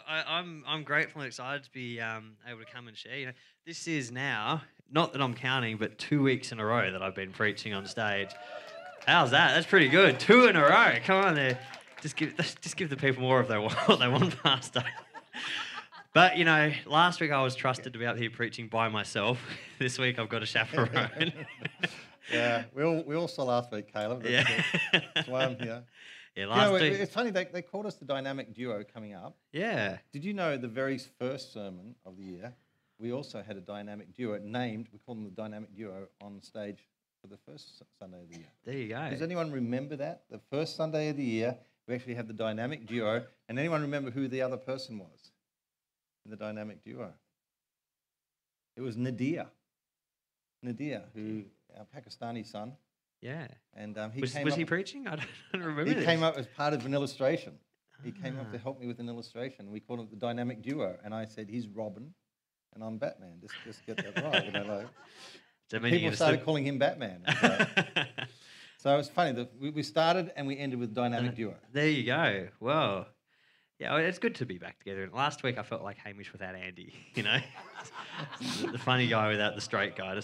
I'm grateful and excited to be able to come and share. This is now not that I'm counting, but 2 weeks in a row that I've been preaching on stage. How's that? That's pretty good. 2 in a row. Come on, there. Just give the people more of what they want, Pastor. But last week I was trusted to be up here preaching by myself. This week I've got a chaperone. Yeah, we all saw last week, Caleb. That's why I'm here. Yeah, it's funny, they called us the dynamic duo coming up. Yeah. Did you know the very first sermon of the year, we also had a dynamic duo named, we call them the dynamic duo, on stage for the first Sunday of the year. There you go. Does anyone remember that? The first Sunday of the year, we actually had the dynamic duo. And anyone remember who the other person was in the dynamic duo? It was Nadir. Nadir, who, our Pakistani son. Yeah. And was he preaching? I don't remember. He came up as part of an illustration. He came up to help me with an illustration. We called it the dynamic duo. And I said, he's Robin and I'm Batman. Just get that right. People started calling him Batman. So it's funny that we started and we ended with dynamic duo. There you go. Well, yeah, it's good to be back together. Last week I felt like Hamish without Andy. The funny guy without the straight guy.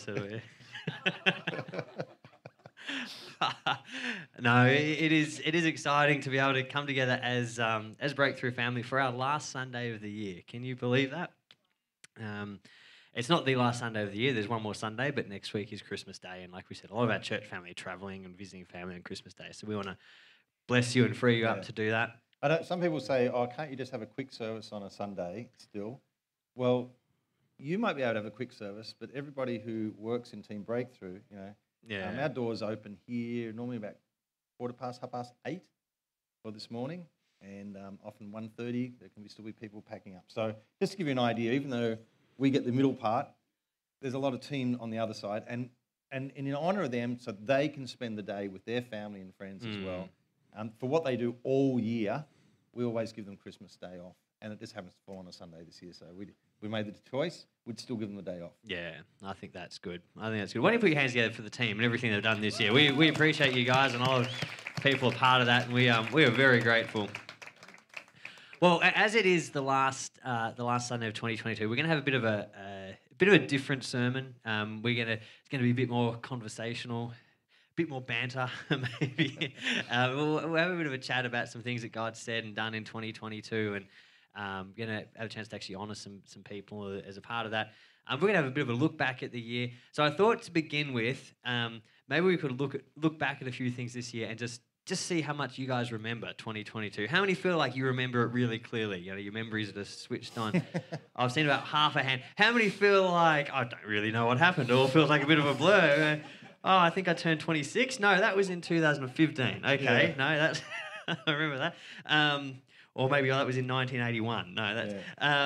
No, it is exciting to be able to come together as Breakthrough Family for our last Sunday of the year. Can you believe that? It's not the last Sunday of the year. There's one more Sunday, but next week is Christmas Day. And like we said, a lot of our church family are travelling and visiting family on Christmas Day. So we want to bless you and free you up to do that. Some people say, can't you just have a quick service on a Sunday still? Well, you might be able to have a quick service, but everybody who works in Team Breakthrough, our doors open here normally about 8:15 for this morning, and often 1:30 there can still be people packing up. So just to give you an idea, even though we get the middle part, there's a lot of team on the other side, and in honour of them, so they can spend the day with their family and friends as well. For what they do all year, we always give them Christmas Day off, and it just happens to fall on a Sunday this year, so we made the choice, we'd still give them the day off. Yeah, I think that's good. Why don't you put your hands together for the team and everything they've done this year. We appreciate you guys, and all of people are part of that, and we are very grateful. Well, as it is the last Sunday of 2022, we're going to have a bit of a different sermon. It's going to be a bit more conversational, a bit more banter, maybe. We'll have a bit of a chat about some things that God said and done in 2022, and we're going to have a chance to actually honour some people as a part of that. We're going to have a bit of a look back at the year. So I thought to begin with, maybe we could look back at a few things this year and just see how much you guys remember 2022. How many feel like you remember it really clearly? Your memories are just switched on. I've seen about half a hand. How many feel like, I don't really know what happened, or feels like a bit of a blur? I think I turned 26. No, that was in 2015. Okay, yeah. No, that's I remember that. Or maybe that was in 1981. No, that's...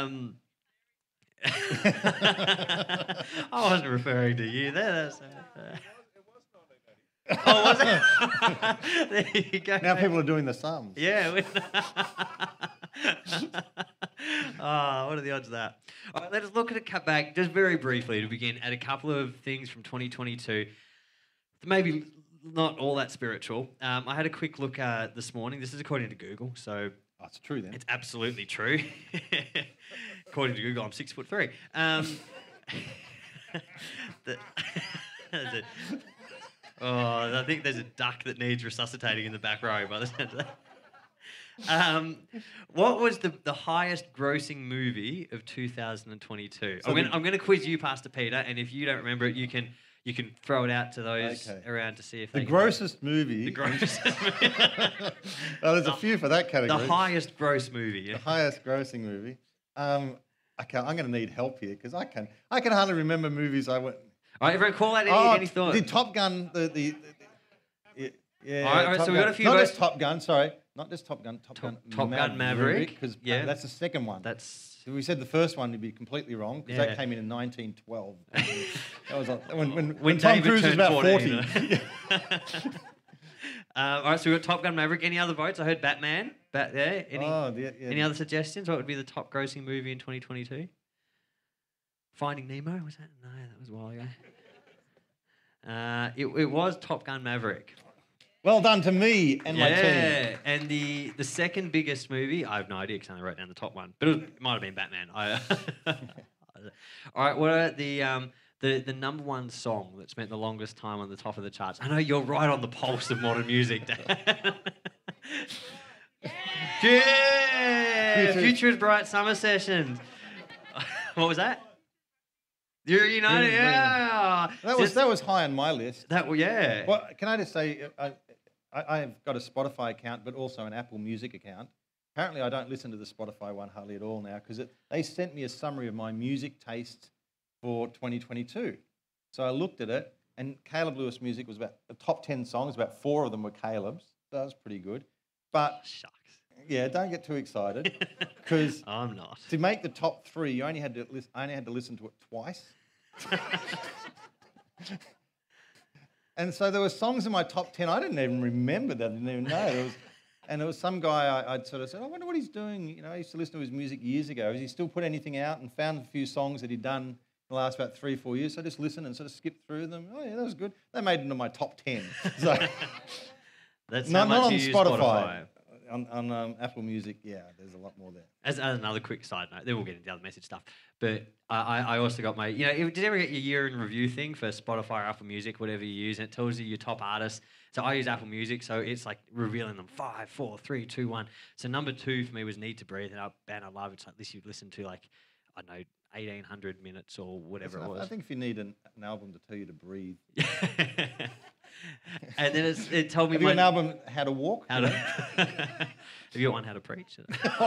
I wasn't referring to you there. Oh, was it? There you go. Now people are doing the sums. Yeah. What are the odds of that? All right, let us look at cut back just very briefly to begin at a couple of things from 2022. Maybe not all that spiritual. I had a quick look this morning. This is according to Google, so it's true then. It's absolutely true. According to Google, I'm 6'3". I think there's a duck that needs resuscitating in the back row by the sound of that. What was the highest grossing movie of 2022? So I'm going to quiz you, Pastor Peter, and if you don't remember it, you can throw it out to those around to see if they The grossest movie. The grossest movie. Well, there's a few for that category. The highest gross movie. Yeah. The highest grossing movie. I'm going to need help here because I can hardly remember movies I went. All right, everyone, call out any thought. The Top Gun. Yeah. All right, so we've got a few. Not just Top Gun. Sorry, not just Top Gun. Top Gun Maverick. Because that's the second one. So we said the first one would be completely wrong because that came in 1912. That was when Tom Cruise was about 40. All right, so we've got Top Gun Maverick. Any other votes? I heard Batman. Any other suggestions? What would be the top grossing movie in 2022? Finding Nemo, was that? No, that was a while ago. It was Top Gun Maverick. Well done to me and my team. Yeah, and the second biggest movie, I have no idea because I only wrote down the top one, but it might have been Batman. All right, what are the number one song that spent the longest time on the top of the charts? I know you're right on the pulse of modern music, Dan. Yeah! Future is Bright Summer Sessions. What was that? You know, yeah. That was high on my list. Yeah. Well, can I just say, I've got a Spotify account, but also an Apple Music account. Apparently, I don't listen to the Spotify one hardly at all now because they sent me a summary of my music tastes for 2022. So I looked at it, and Caleb Lewis music was about the top 10 songs. About 4 of them were Caleb's. That was pretty good. But shucks. Yeah, don't get too excited because I'm not. To make the top 3, I only had to listen to it twice. And so there were songs in my top 10 I didn't even remember that. I didn't even know. There was some guy I'd sort of said, I wonder what he's doing. You know, I used to listen to his music years ago. Has he still put anything out? And found a few songs that he'd done in the last about 3-4 years. So I just listened and sort of skipped through them. Oh, yeah, that was good. They made it into my top 10. So that's not on Spotify. On Apple Music, yeah, there's a lot more there. As another quick side note, then we'll get into the other message stuff. But I also got my, did you ever get your year in review thing for Spotify or Apple Music, whatever you use, and it tells you your top artists. So I use Apple Music, so it's like revealing them 5, 4, 3, 2, 1. So number 2 for me was Need to Breathe, and a band I love. It's like this you'd listen to like, I don't know, 1,800 minutes or whatever it was. I think if you need an album to tell you to breathe. And then it told me... Have you an album, How to Walk? Have you got one, How to Preach?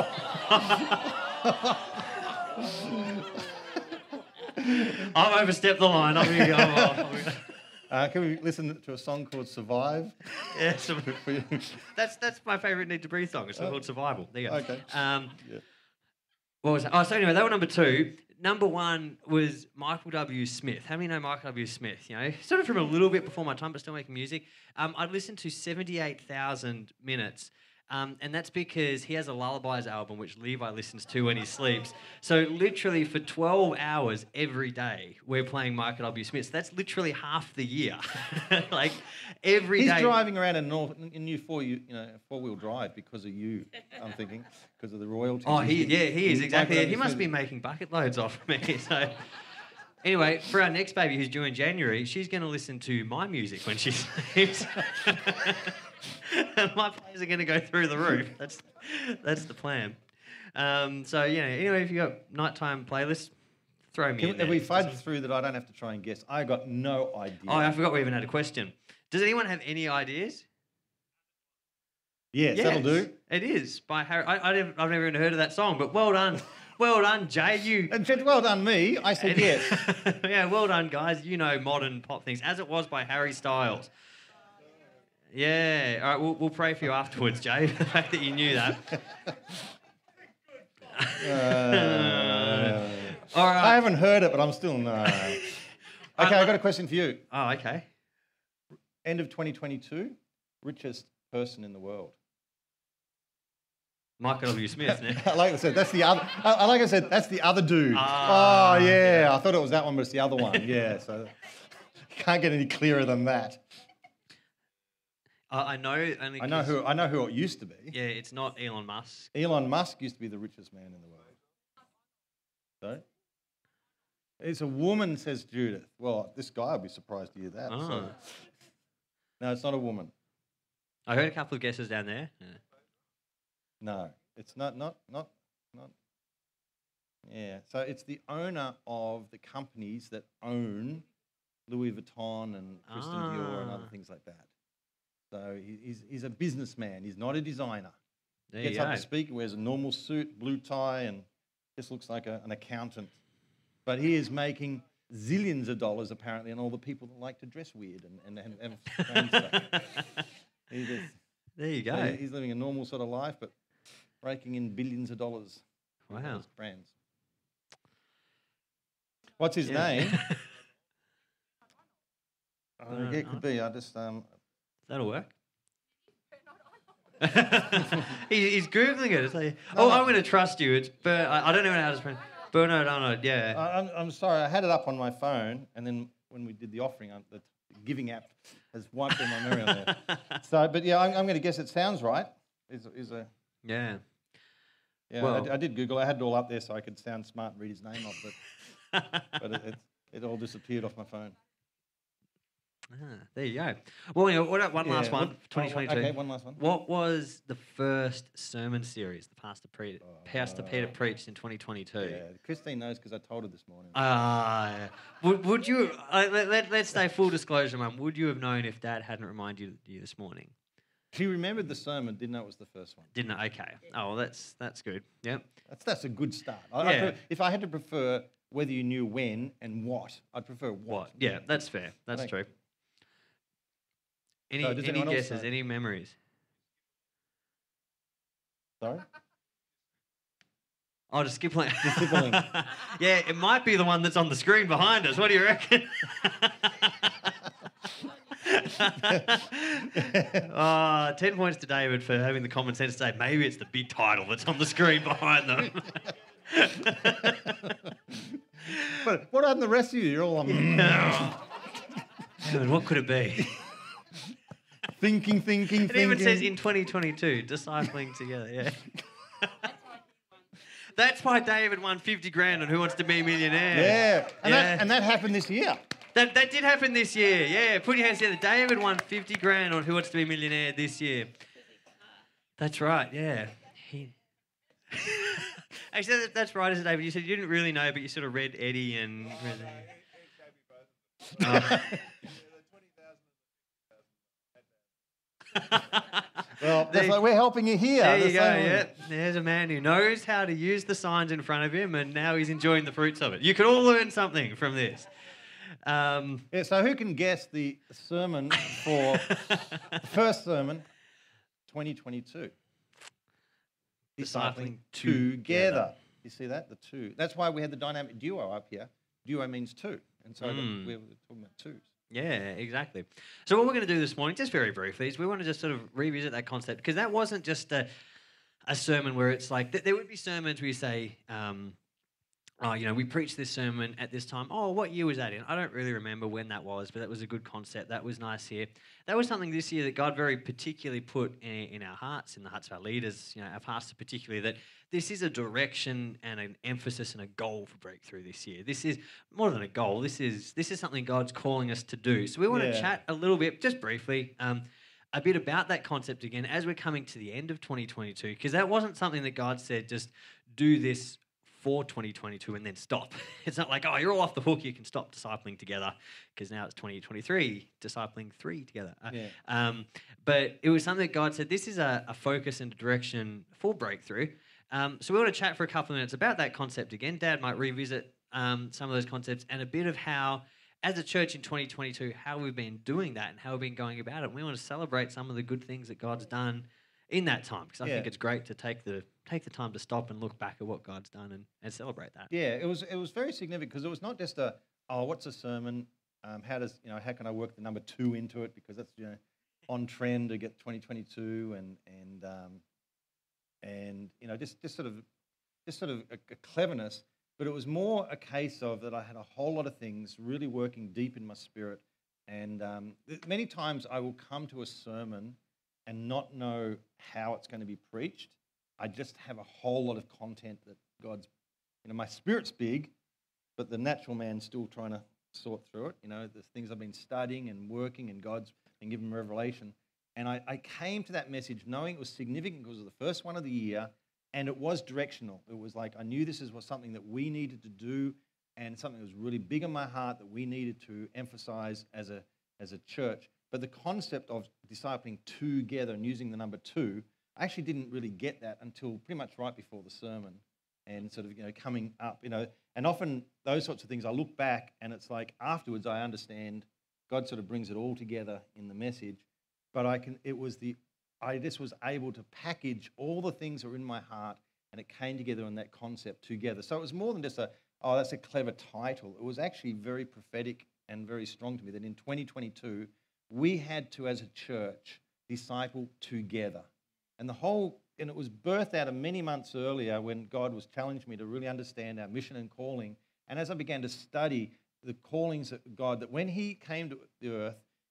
I've overstepped the line. Can we listen to a song called Survive? Yeah, that's my favourite Need to Breathe song. It's called Survival. There you go. Okay. What was that? Oh, so anyway, they were number 2. Number 1 was Michael W. Smith. How many know Michael W. Smith? Sort of from a little bit before my time, but still making music. I'd listened to 78,000 minutes. And that's because he has a Lullabies album, which Levi listens to when he sleeps. So literally for 12 hours every day, we're playing Michael W. Smith. So that's literally half the year. Like every day. He's driving around in new four-wheel drive because of you, I'm thinking, because of the royalties. Oh, he is, exactly. He must be making bucket loads off me. So anyway, for our next baby who's due in January, she's going to listen to my music when she sleeps. And my plays are going to go through the roof. That's the plan. So, anyway, if you've got nighttime playlists, throw me in there. If we fudge through that, I don't have to try and guess. I got no idea. Oh, I forgot we even had a question. Does anyone have any ideas? Yes, that'll do. It is by Harry. I've never even heard of that song, but well done. Well done, Jay. Well done, me. I said yes. Yeah, well done, guys. You know modern pop things, as it was by Harry Styles. Yeah. All right, we'll pray for you afterwards, Jay, the fact that you knew that. All right. I haven't heard it, but I'm still no. Okay, I've got a question for you. Oh, okay. End of 2022, richest person in the world. Michael W. Smith. Like I said, that's the other. Like I said, that's the other dude. Oh yeah, I thought it was that one, but it's the other one. Yeah, so can't get any clearer than that. I know only. I know who it used to be. Yeah, it's not Elon Musk. Elon Musk used to be the richest man in the world. So it's a woman, says Judith. Well, this guy would be surprised to hear that. Oh. So. No, it's not a woman. I heard a couple of guesses down there. Yeah. No, it's not. Yeah, so it's the owner of the companies that own Louis Vuitton and Christian Dior and other things like that. So he's a businessman. He's not a designer. There Gets up to speak, wears a normal suit, blue tie, and just looks like an accountant. But he is making zillions of dollars, apparently, on all the people that like to dress weird and strange stuff. There you go. So he's living a normal sort of life, but raking in billions of dollars. Wow. Brands. What's his name? It could be. I just... That'll work. he's Googling it. It's like, I'm going to trust you. It's I don't know how to spell Bernard Arnold, yeah. I'm sorry. I had it up on my phone, and then when we did the offering, the giving app has wiped all my memory on there. So, but yeah, I'm going to guess it sounds right. Yeah. Yeah, well, I did Google. I had it all up there so I could sound smart and read his name off, but it all disappeared off my phone. There you go. Well, you know, one last one, 2022. Okay, one last one. What was the first sermon series the Pastor Peter preached in 2022? Yeah, Christine knows because I told her this morning. Would you, let's say full disclosure, Mum, would you have known if Dad hadn't reminded you this morning? She remembered the sermon, didn't know it was the first one. Didn't know? Okay. Oh, well, that's good. Yep. That's a good start. Yeah. If I had to prefer whether you knew when and what, I'd prefer what. Yeah, that's fair. That's true. Any guesses? Any memories? Sorry? Oh, just skip link. Yeah, it might be the one that's on the screen behind us. What do you reckon? 10 points to David for having the common sense to say maybe it's the big title that's on the screen behind them. But what happened to the rest of you? You're all what could it be? Thinking. It even says in 2022, discipling together, yeah. That's why David won 50 grand on Who Wants to Be a Millionaire. Yeah, and that happened this year. That did happen this year, yeah. Put your hands together. David won 50 grand on Who Wants to Be a Millionaire this year. That's right, yeah. Actually, that's right, isn't it, David? You said you didn't really know, but you sort of read Eddie and... Well, that's like we're helping you here. There you go, yeah. There's a man who knows how to use the signs in front of him, and now he's enjoying the fruits of it. You could all learn something from this. So who can guess the sermon for the first sermon, 2022? Discipling together. You see that? The two. That's why we had the dynamic duo up here. Duo means two. And so we were talking about twos. Yeah, exactly. So what we're going to do this morning, just very briefly, is we want to just sort of revisit that concept, because that wasn't just a sermon where it's like, there would be sermons where you say, we preached this sermon at this time. Oh, what year was that in? I don't really remember when that was, but that was a good concept. That was nice here. That was something this year that God very particularly put in our hearts, in the hearts of our leaders, our pastor particularly, that this is a direction and an emphasis and a goal for Breakthrough this year. This is more than a goal. This is something God's calling us to do. So we want to chat a little bit, just briefly, a bit about that concept again as we're coming to the end of 2022, because that wasn't something that God said, just do this for 2022 and then stop. It's not like, oh, you're all off the hook, you can stop discipling together, because now it's 2023, discipling 3 together. But it was something that God said, this is a focus and a direction for Breakthrough. So we want to chat for a couple of minutes about that concept again. Dad might revisit some of those concepts and a bit of how, as a church in 2022, how we've been doing that and how we've been going about it. And we want to celebrate some of the good things that God's done in that time, because I think it's great to take the time to stop and look back at what God's done and celebrate that. Yeah, it was very significant, because it was not just what's a sermon? How can I work the number 2 into it, because that's on trend to get 2022 and just sort of a cleverness. But it was more a case of that I had a whole lot of things really working deep in my spirit, and many times I will come to a sermon and not know how it's going to be preached. I just have a whole lot of content that God's, my spirit's big, but the natural man's still trying to sort through it. The things I've been studying and working, and God's been giving me revelation. And I came to that message knowing it was significant because it was the first one of the year, and it was directional. It was like I knew this was something that we needed to do, and something that was really big in my heart that we needed to emphasize as a church. But the concept of discipling together and using the number 2, I actually didn't really get that until pretty much right before the sermon, and sort of coming up, and often those sorts of things I look back and it's like afterwards I understand God sort of brings it all together in the message, but I just was able to package all the things that were in my heart, and it came together in that concept together. So it was more than just that's a clever title. It was actually very prophetic and very strong to me that in 2022 we had to, as a church, disciple together. And it was birthed out of many months earlier when God was challenging me to really understand our mission and calling. And as I began to study the callings of God, that when he came to the earth,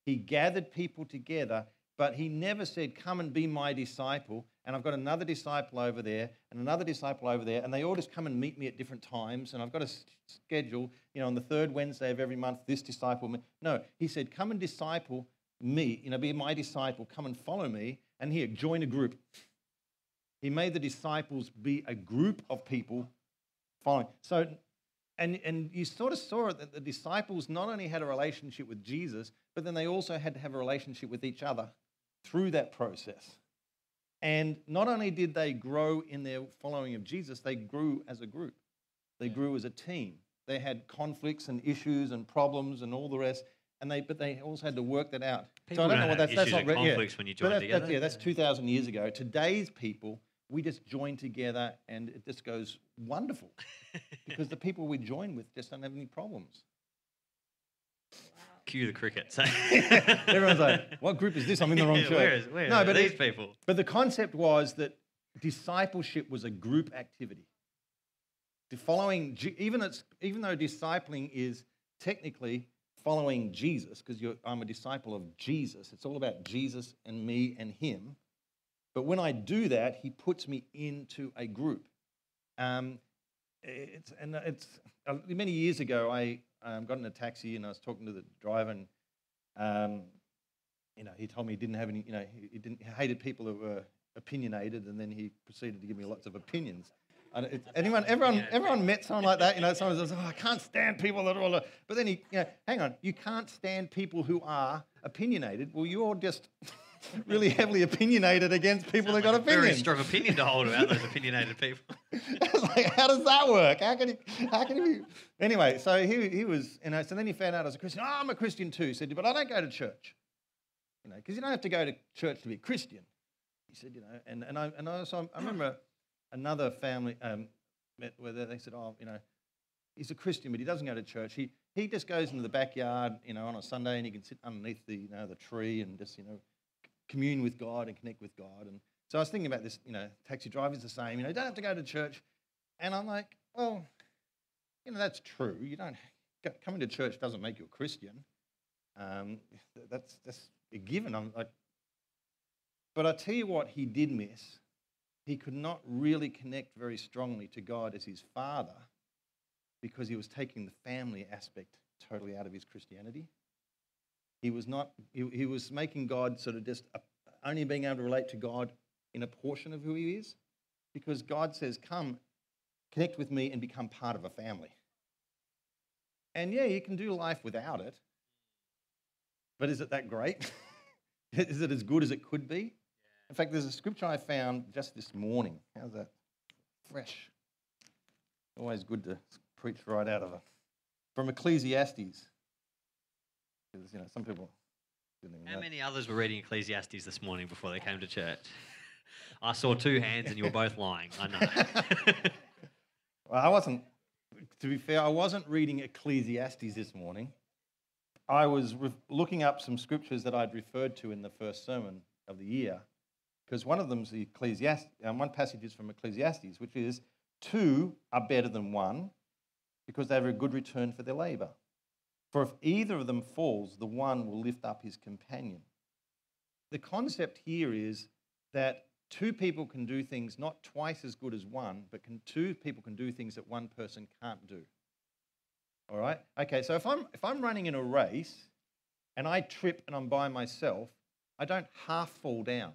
He gathered people together, but he never said, come and be my disciple. And I've got another disciple over there and another disciple over there. And they all just come and meet me at different times. And I've got a schedule, on the third Wednesday of every month, this disciple. No, he said, come and disciple me, be my disciple. Come and follow me. And here, join a group. He made the disciples be a group of people following. So, and you sort of saw it that the disciples not only had a relationship with Jesus, but then they also had to have a relationship with each other through that process. And not only did they grow in their following of Jesus, they grew as a group. They grew as a team. They had conflicts and issues and problems and all the rest, but they also had to work that out. People so I don't know what that's not conflicts when you join together. That's 2,000 years ago. Today's people, we just join together and it just goes wonderful because the people we join with just don't have any problems. Cue the crickets. Everyone's like, what group is this? I'm in the wrong church. Where are these people? But the concept was that discipleship was a group activity. Even though discipling is technically following Jesus, because I'm a disciple of Jesus, it's all about Jesus and me and him. But when I do that, he puts me into a group. Many years ago, I got in a taxi and I was talking to the driver, and he told me he didn't have any, he hated people who were opinionated, and then he proceeded to give me lots of opinions. Everyone met someone like that, someone says, I can't stand people that are all, but then hang on, you can't stand people who are opinionated. Well, you're just really heavily opinionated against people that got opinions. Very strong opinion to hold about those opinionated people. It's like, how does that work? How can he be? Anyway, so he was, so then he found out I was a Christian. Oh, I'm a Christian too. He said, but I don't go to church. Because you don't have to go to church to be a Christian. He said, I remember another family met where they said, he's a Christian, but he doesn't go to church. He just goes into the backyard, on a Sunday, and he can sit underneath the tree and just, commune with God and connect with God. And so I was thinking about this, taxi drivers the same, you don't have to go to church. And I'm like, well, that's true. You don't, coming to church doesn't make you a Christian. That's a given. I'm like, but I tell you what he did miss. He could not really connect very strongly to God as his father because he was taking the family aspect totally out of his Christianity. He was not. He was making God sort of just only being able to relate to God in a portion of who he is, because God says, "Come, connect with me and become part of a family." And yeah, you can do life without it, but is it that great? Is it as good as it could be? In fact, there's a scripture I found just this morning. How's that? Fresh. Always good to preach right out of it. From Ecclesiastes. Because, some people... How many others were reading Ecclesiastes this morning before they came to church? I saw two hands and you were both lying. I know. Well, to be fair, I wasn't reading Ecclesiastes this morning. I was looking up some scriptures that I'd referred to in the first sermon of the year. Because one of them's the Ecclesiastes, and one passage is from Ecclesiastes, which is, 2 are better than 1 because they have a good return for their labour. For if either of them falls, the one will lift up his companion. The concept here is that 2 people can do things not twice as good as 1, but 2 people can do things that 1 person can't do. All right? Okay, so if I'm running in a race and I trip and I'm by myself, I don't half fall down.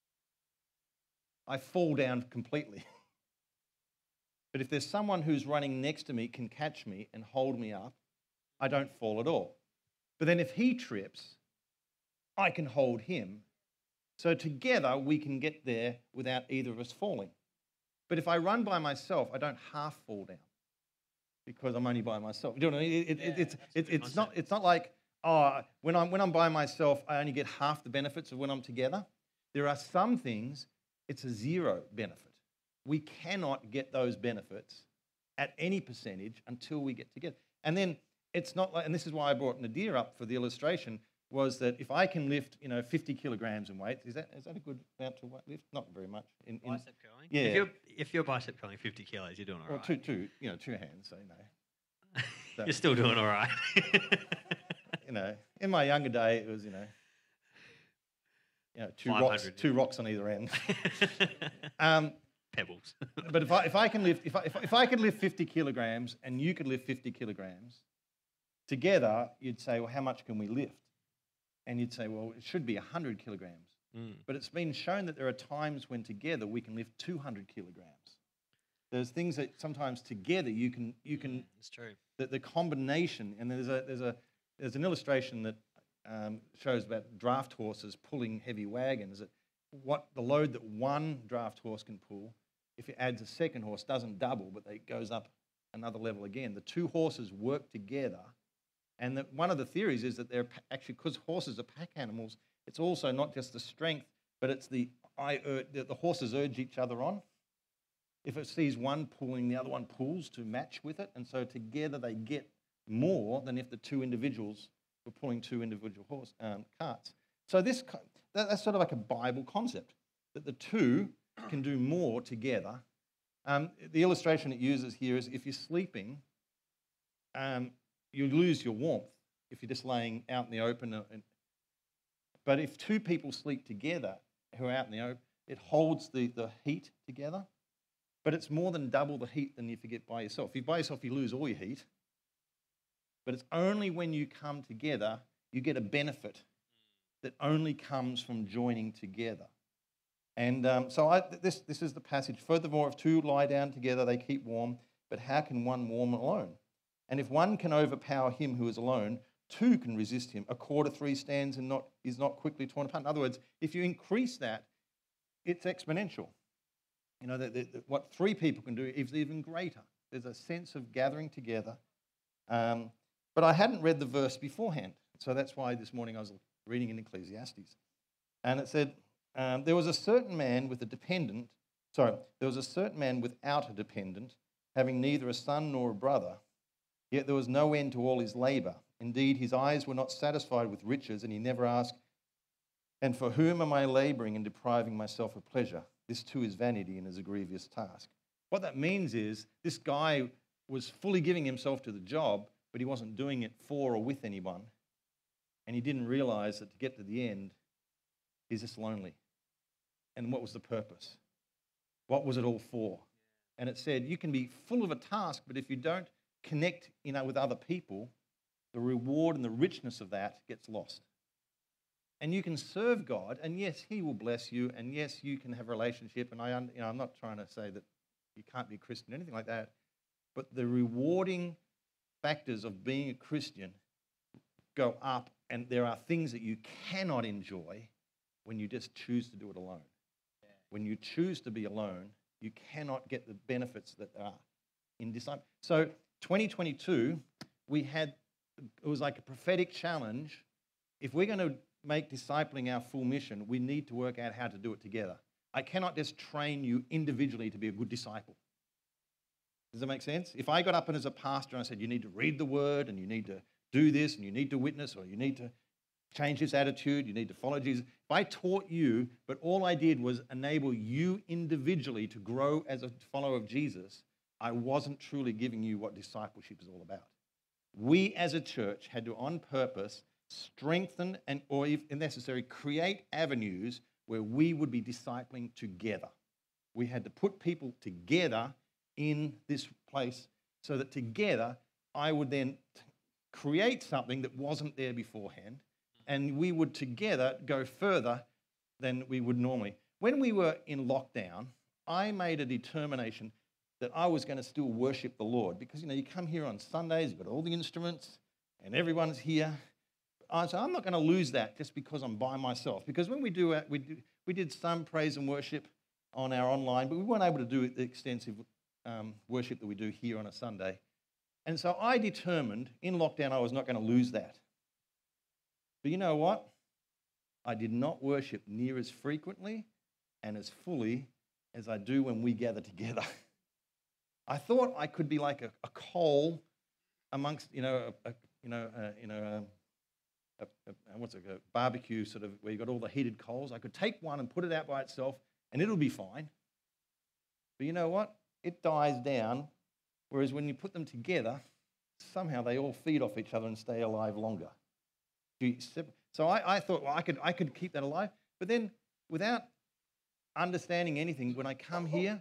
I fall down completely. But if there's someone who's running next to me can catch me and hold me up, I don't fall at all. But then if he trips, I can hold him. So together we can get there without either of us falling. But if I run by myself, I don't half fall down because I'm only by myself. You know what I mean? It's not like, when I'm by myself, I only get half the benefits of when I'm together. There are some things it's a zero benefit. We cannot get those benefits at any percentage until we get together. And then it's not like, and this is why I brought Nadir up for the illustration, was that if I can lift, 50 kilograms in weight, is that a good amount to lift? Not very much. Bicep curling? Yeah. If you're bicep curling 50 kilos, you're doing all right. Well, two hands, so. You're still doing all right. in my younger day, it was, two rocks on either end. Pebbles. But if I can lift, if I could lift 50 kilograms and you could lift 50 kilograms, together you'd say, well, how much can we lift? And you'd say, well, it should be 100 kilograms. But it's been shown that there are times when together we can lift 200 kilograms. There's things that sometimes together you can. It's true. The combination, and there's an illustration that shows about draft horses pulling heavy wagons. That what the load that one draft horse can pull, if it adds a second horse, doesn't double, but it goes up another level again. The two horses work together, and one of the theories is that they're actually, because horses are pack animals, it's also not just the strength, but it's the horses urge each other on. If it sees one pulling, the other one pulls to match with it, and so together they get more than if the two individuals were pulling two individual carts. So that's sort of like a Bible concept, that the two can do more together. The illustration it uses here is if you're sleeping, you lose your warmth if you're just laying out in the open. But if two people sleep together who are out in the open, it holds the heat together. But it's more than double the heat than if you get by yourself. If you're by yourself, you lose all your heat. But it's only when you come together, you get a benefit that only comes from joining together. And this is the passage. Furthermore, if two lie down together, they keep warm. But how can one warm alone? And if one can overpower him who is alone, two can resist him. A cord of three stands and is not quickly torn apart. In other words, if you increase that, it's exponential. What three people can do is even greater. There's a sense of gathering together. But I hadn't read the verse beforehand, so that's why this morning I was reading in Ecclesiastes. And it said, there was a certain man without a dependent, having neither a son nor a brother, yet there was no end to all his labour. Indeed, his eyes were not satisfied with riches, and he never asked, and for whom am I labouring and depriving myself of pleasure? This too is vanity and is a grievous task. What that means is this guy was fully giving himself to the job, but he wasn't doing it for or with anyone. And he didn't realise that to get to the end, he's just lonely. And what was the purpose? What was it all for? And it said, you can be full of a task, but if you don't connect with other people, the reward and the richness of that gets lost. And you can serve God, and yes, he will bless you, and yes, you can have a relationship. And I'm not trying to say that you can't be a Christian or anything like that, but the rewarding factors of being a Christian go up, and there are things that you cannot enjoy when you just choose to do it alone. Yeah. When you choose to be alone, you cannot get the benefits that are in discipleship. So 2022, it was like a prophetic challenge. If we're going to make discipling our full mission, we need to work out how to do it together. I cannot just train you individually to be a good disciple. Does that make sense? If I got up and as a pastor and I said, you need to read the word and you need to do this and you need to witness or you need to change this attitude, you need to follow Jesus. If I taught you, but all I did was enable you individually to grow as a follower of Jesus, I wasn't truly giving you what discipleship is all about. We as a church had to, on purpose, strengthen or if necessary, create avenues where we would be discipling together. We had to put people together in this place so that together I would then create something that wasn't there beforehand, and we would together go further than we would normally. When we were in lockdown, I made a determination that I was going to still worship the Lord because, you come here on Sundays, you've got all the instruments and everyone's here. So I'm not going to lose that just because I'm by myself. Because when we did some praise and worship on our online, but we weren't able to do the extensive worship that we do here on a Sunday. And so I determined in lockdown I was not going to lose that. But you know what? I did not worship near as frequently and as fully as I do when we gather together. I thought I could be like a coal amongst, what's it, a barbecue sort of where you've got all the heated coals. I could take one and put it out by itself and it'll be fine. But you know what? It dies down, whereas when you put them together, somehow they all feed off each other and stay alive longer. So I thought, well, I could keep that alive. But then without understanding anything, when I come here,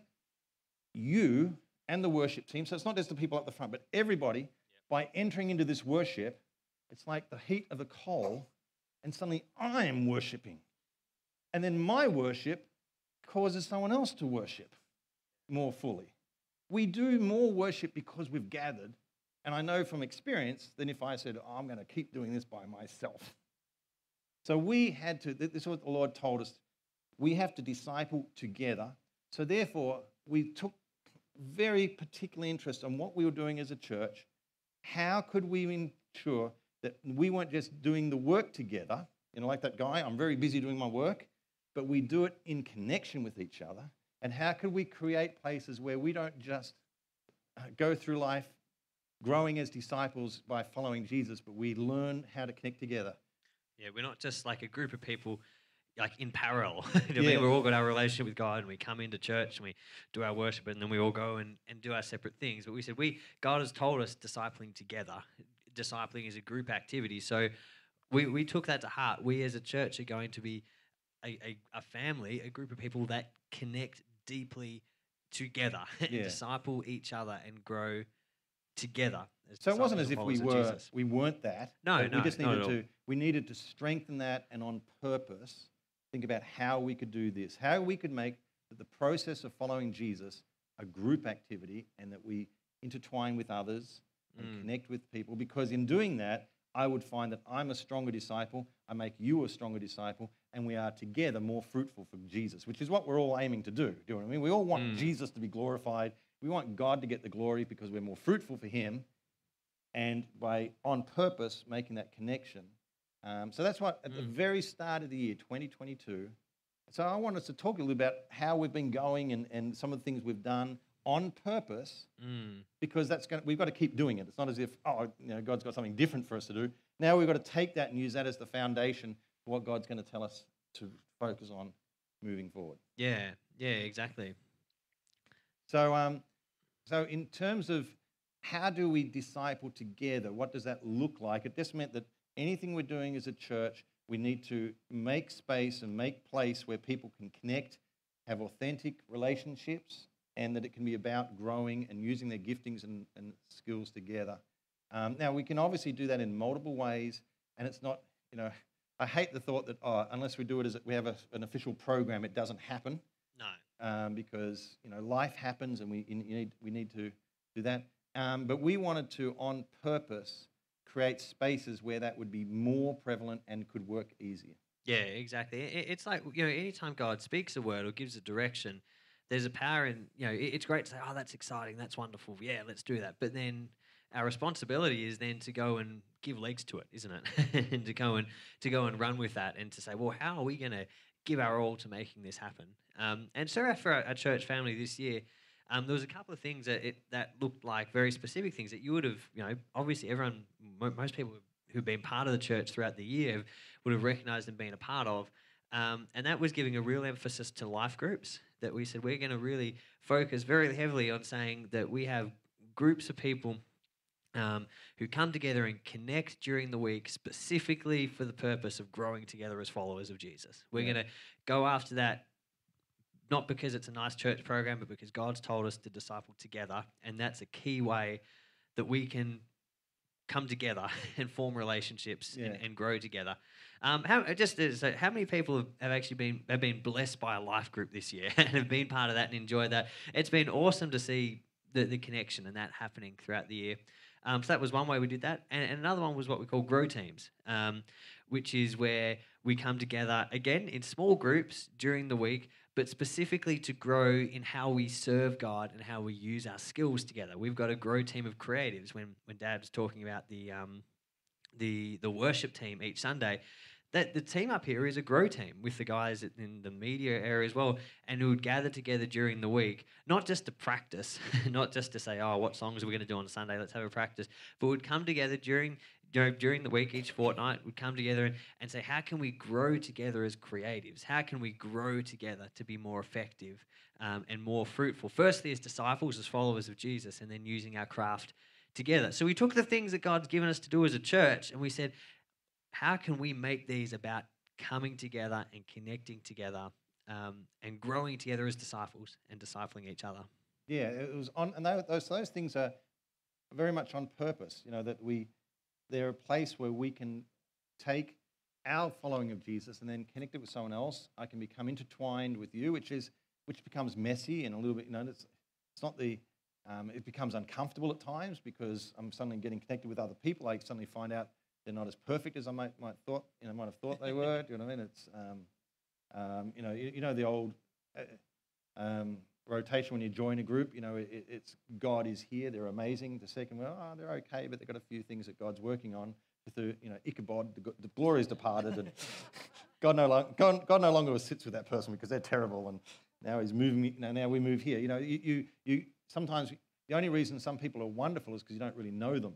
you and the worship team, so it's not just the people up the front, but everybody, by entering into this worship, it's like the heat of a coal, and suddenly I am worshiping. And then my worship causes someone else to worship more fully. We do more worship because we've gathered, and I know from experience than if I said, I'm going to keep doing this by myself. So we had to, this is what the Lord told us, we have to disciple together. So therefore, we took very particular interest in what we were doing as a church. How could we ensure that we weren't just doing the work together, like that guy, I'm very busy doing my work, but we do it in connection with each other. And how could we create places where we don't just go through life growing as disciples by following Jesus, but we learn how to connect together. Yeah, we're not just like a group of people like in parallel. I mean, we've all got our relationship with God, and we come into church and we do our worship, and then we all go and do our separate things. But we said God has told us discipling together. Discipling is a group activity. So we took that to heart. We as a church are going to be a family, a group of people that connect deeply together and disciple each other and grow together. So it wasn't as if we weren't that. No, we just needed to strengthen that, and on purpose think about how we could do this, how we could make the process of following Jesus a group activity, and that we intertwine with others and connect with people, because in doing that, I would find that I'm a stronger disciple, I make you a stronger disciple, and we are together more fruitful for Jesus, which is what we're all aiming to do. Do you know what I mean? We all want Jesus to be glorified. We want God to get the glory because we're more fruitful for him, and by on purpose making that connection. So that's what, at the very start of the year, 2022, so I want us to talk a little about how we've been going and some of the things we've done on purpose, because we've got to keep doing it. It's not as if, God's got something different for us to do. Now we've got to take that and use that as the foundation for what God's going to tell us to focus on moving forward. Yeah, exactly. So in terms of how do we disciple together, what does that look like? It just meant that anything we're doing as a church, we need to make space and make place where people can connect, have authentic relationships, and that it can be about growing and using their giftings and skills together. Now, we can obviously do that in multiple ways, and it's not, I hate the thought that, unless we do it as we have an official program, it doesn't happen. No. Because, life happens, and we need to do that. But we wanted to, on purpose, create spaces where that would be more prevalent and could work easier. Yeah, exactly. It's like, anytime God speaks a word or gives a direction, there's a power in, it's great to say, that's exciting, that's wonderful, yeah, let's do that. But then our responsibility is then to go and give legs to it, isn't it? And to go and run with that, and to say, well, how are we going to give our all to making this happen? And so for our church family this year, there was a couple of things that looked like very specific things that you would have, obviously most people who've been part of the church throughout the year would have recognised and been a part of. And that was giving a real emphasis to life groups, that we said we're going to really focus very heavily on saying that we have groups of people who come together and connect during the week specifically for the purpose of growing together as followers of Jesus. We're going to go after that, not because it's a nice church program, but because God's told us to disciple together, and that's a key way that we can come together and form relationships and grow together. How many people have actually been blessed by a life group this year and have been part of that and enjoyed that? It's been awesome to see the connection and that happening throughout the year. So that was one way we did that. And another one was what we call grow teams, which is where we come together, again, in small groups during the week, but specifically to grow in how we serve God and how we use our skills together. We've got a grow team of creatives. When Dad was talking about the worship team each Sunday, that the team up here is a grow team with the guys in the media area as well, and who would gather together during the week, not just to practice, not just to say, what songs are we going to do on Sunday, let's have a practice, but would come together during the week, each fortnight, would come together and say, how can we grow together as creatives? How can we grow together to be more effective and more fruitful? Firstly, as disciples, as followers of Jesus, and then using our craft together. So we took the things that God's given us to do as a church, and we said, how can we make these about coming together and connecting together and growing together as disciples and discipling each other? Yeah, it was on, and those things are very much on purpose. That they're a place where we can take our following of Jesus and then connect it with someone else. I can become intertwined with you, which becomes messy and a little bit. It's not the. It becomes uncomfortable at times because I'm suddenly getting connected with other people. I suddenly find out they're not as perfect as I might have thought they were. Do you know what I mean? It's the old rotation when you join a group. It's God is here. They're amazing. The second, they're okay, but they've got a few things that God's working on. With Ichabod, the glory is departed, and God no longer sits with that person because they're terrible, and now He's moving. Now we move here. You sometimes the only reason some people are wonderful is because you don't really know them,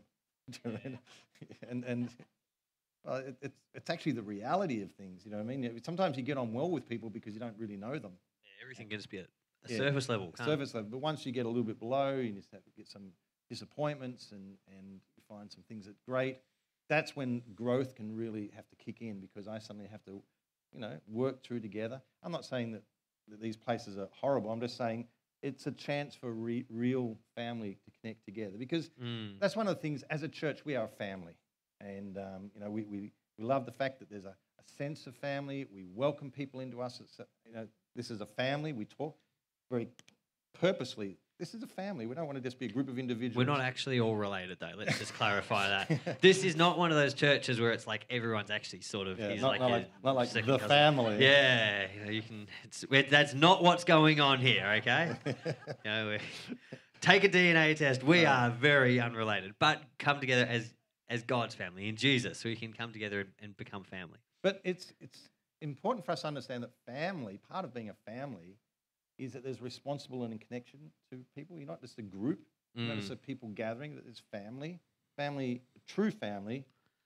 and it's actually the reality of things. You know what I mean? Sometimes you get on well with people because you don't really know them. Yeah, everything can just be a surface level. Surface level, but once you get a little bit below, you just have to get some disappointments and you find some things that's great. That's when growth can really have to kick in because I suddenly have to, work through together. I'm not saying that these places are horrible. I'm just saying it's a chance for real family to connect together because that's one of the things. As a church, we are a family, and we love the fact that there's a sense of family. We welcome people into us. This is a family. We talk very purposely. This is a family. We don't want to just be a group of individuals. We're not actually all related, though. Let's just clarify that. This is not one of those churches where it's like everyone's actually sort of not like the cousin. family. Yeah, you can. That's not what's going on here. Okay, take a DNA test. We are very unrelated, but come together as God's family in Jesus, so we can come together and become family. But it's important for us to understand that family, part of being a family, is that there's responsible and in connection to people. You're not just a group. You're not just a people gathering. That there's family. Family, true family.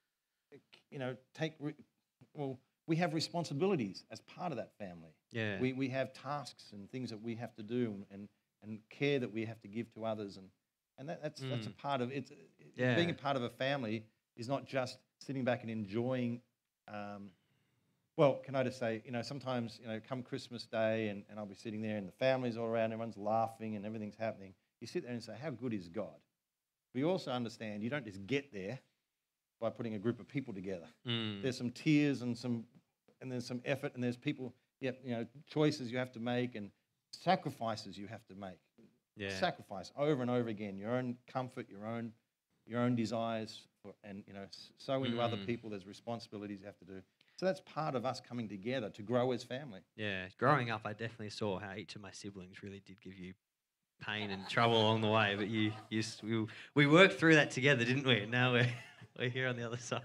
We have responsibilities as part of that family. Yeah. We have tasks and things that we have to do and care that we have to give to others. And that's a part of it. Being a part of a family is not just sitting back and enjoying. Well, can I just say, sometimes, come Christmas Day and I'll be sitting there and the family's all around, everyone's laughing and everything's happening. You sit there and say, how good is God? We also understand you don't just get there by putting a group of people together. There's some tears and there's some effort and there's people, choices you have to make and sacrifices you have to make. Yeah. Sacrifice over and over again, your own comfort, your own desires, and so into other people. There's responsibilities you have to do. So that's part of us coming together to grow as family. Yeah, growing up, I definitely saw how each of my siblings really did give you pain and trouble along the way. But we worked through that together, didn't we? And now we're here on the other side.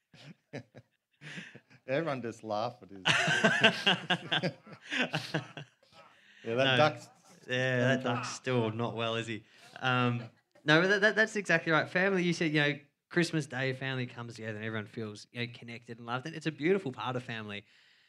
Everyone just laughed at his. Duck's. Yeah, that duck's still not well, is he? No, but that's exactly right. Family, you said, Christmas Day, family comes together and everyone feels connected and loved. And it's a beautiful part of family.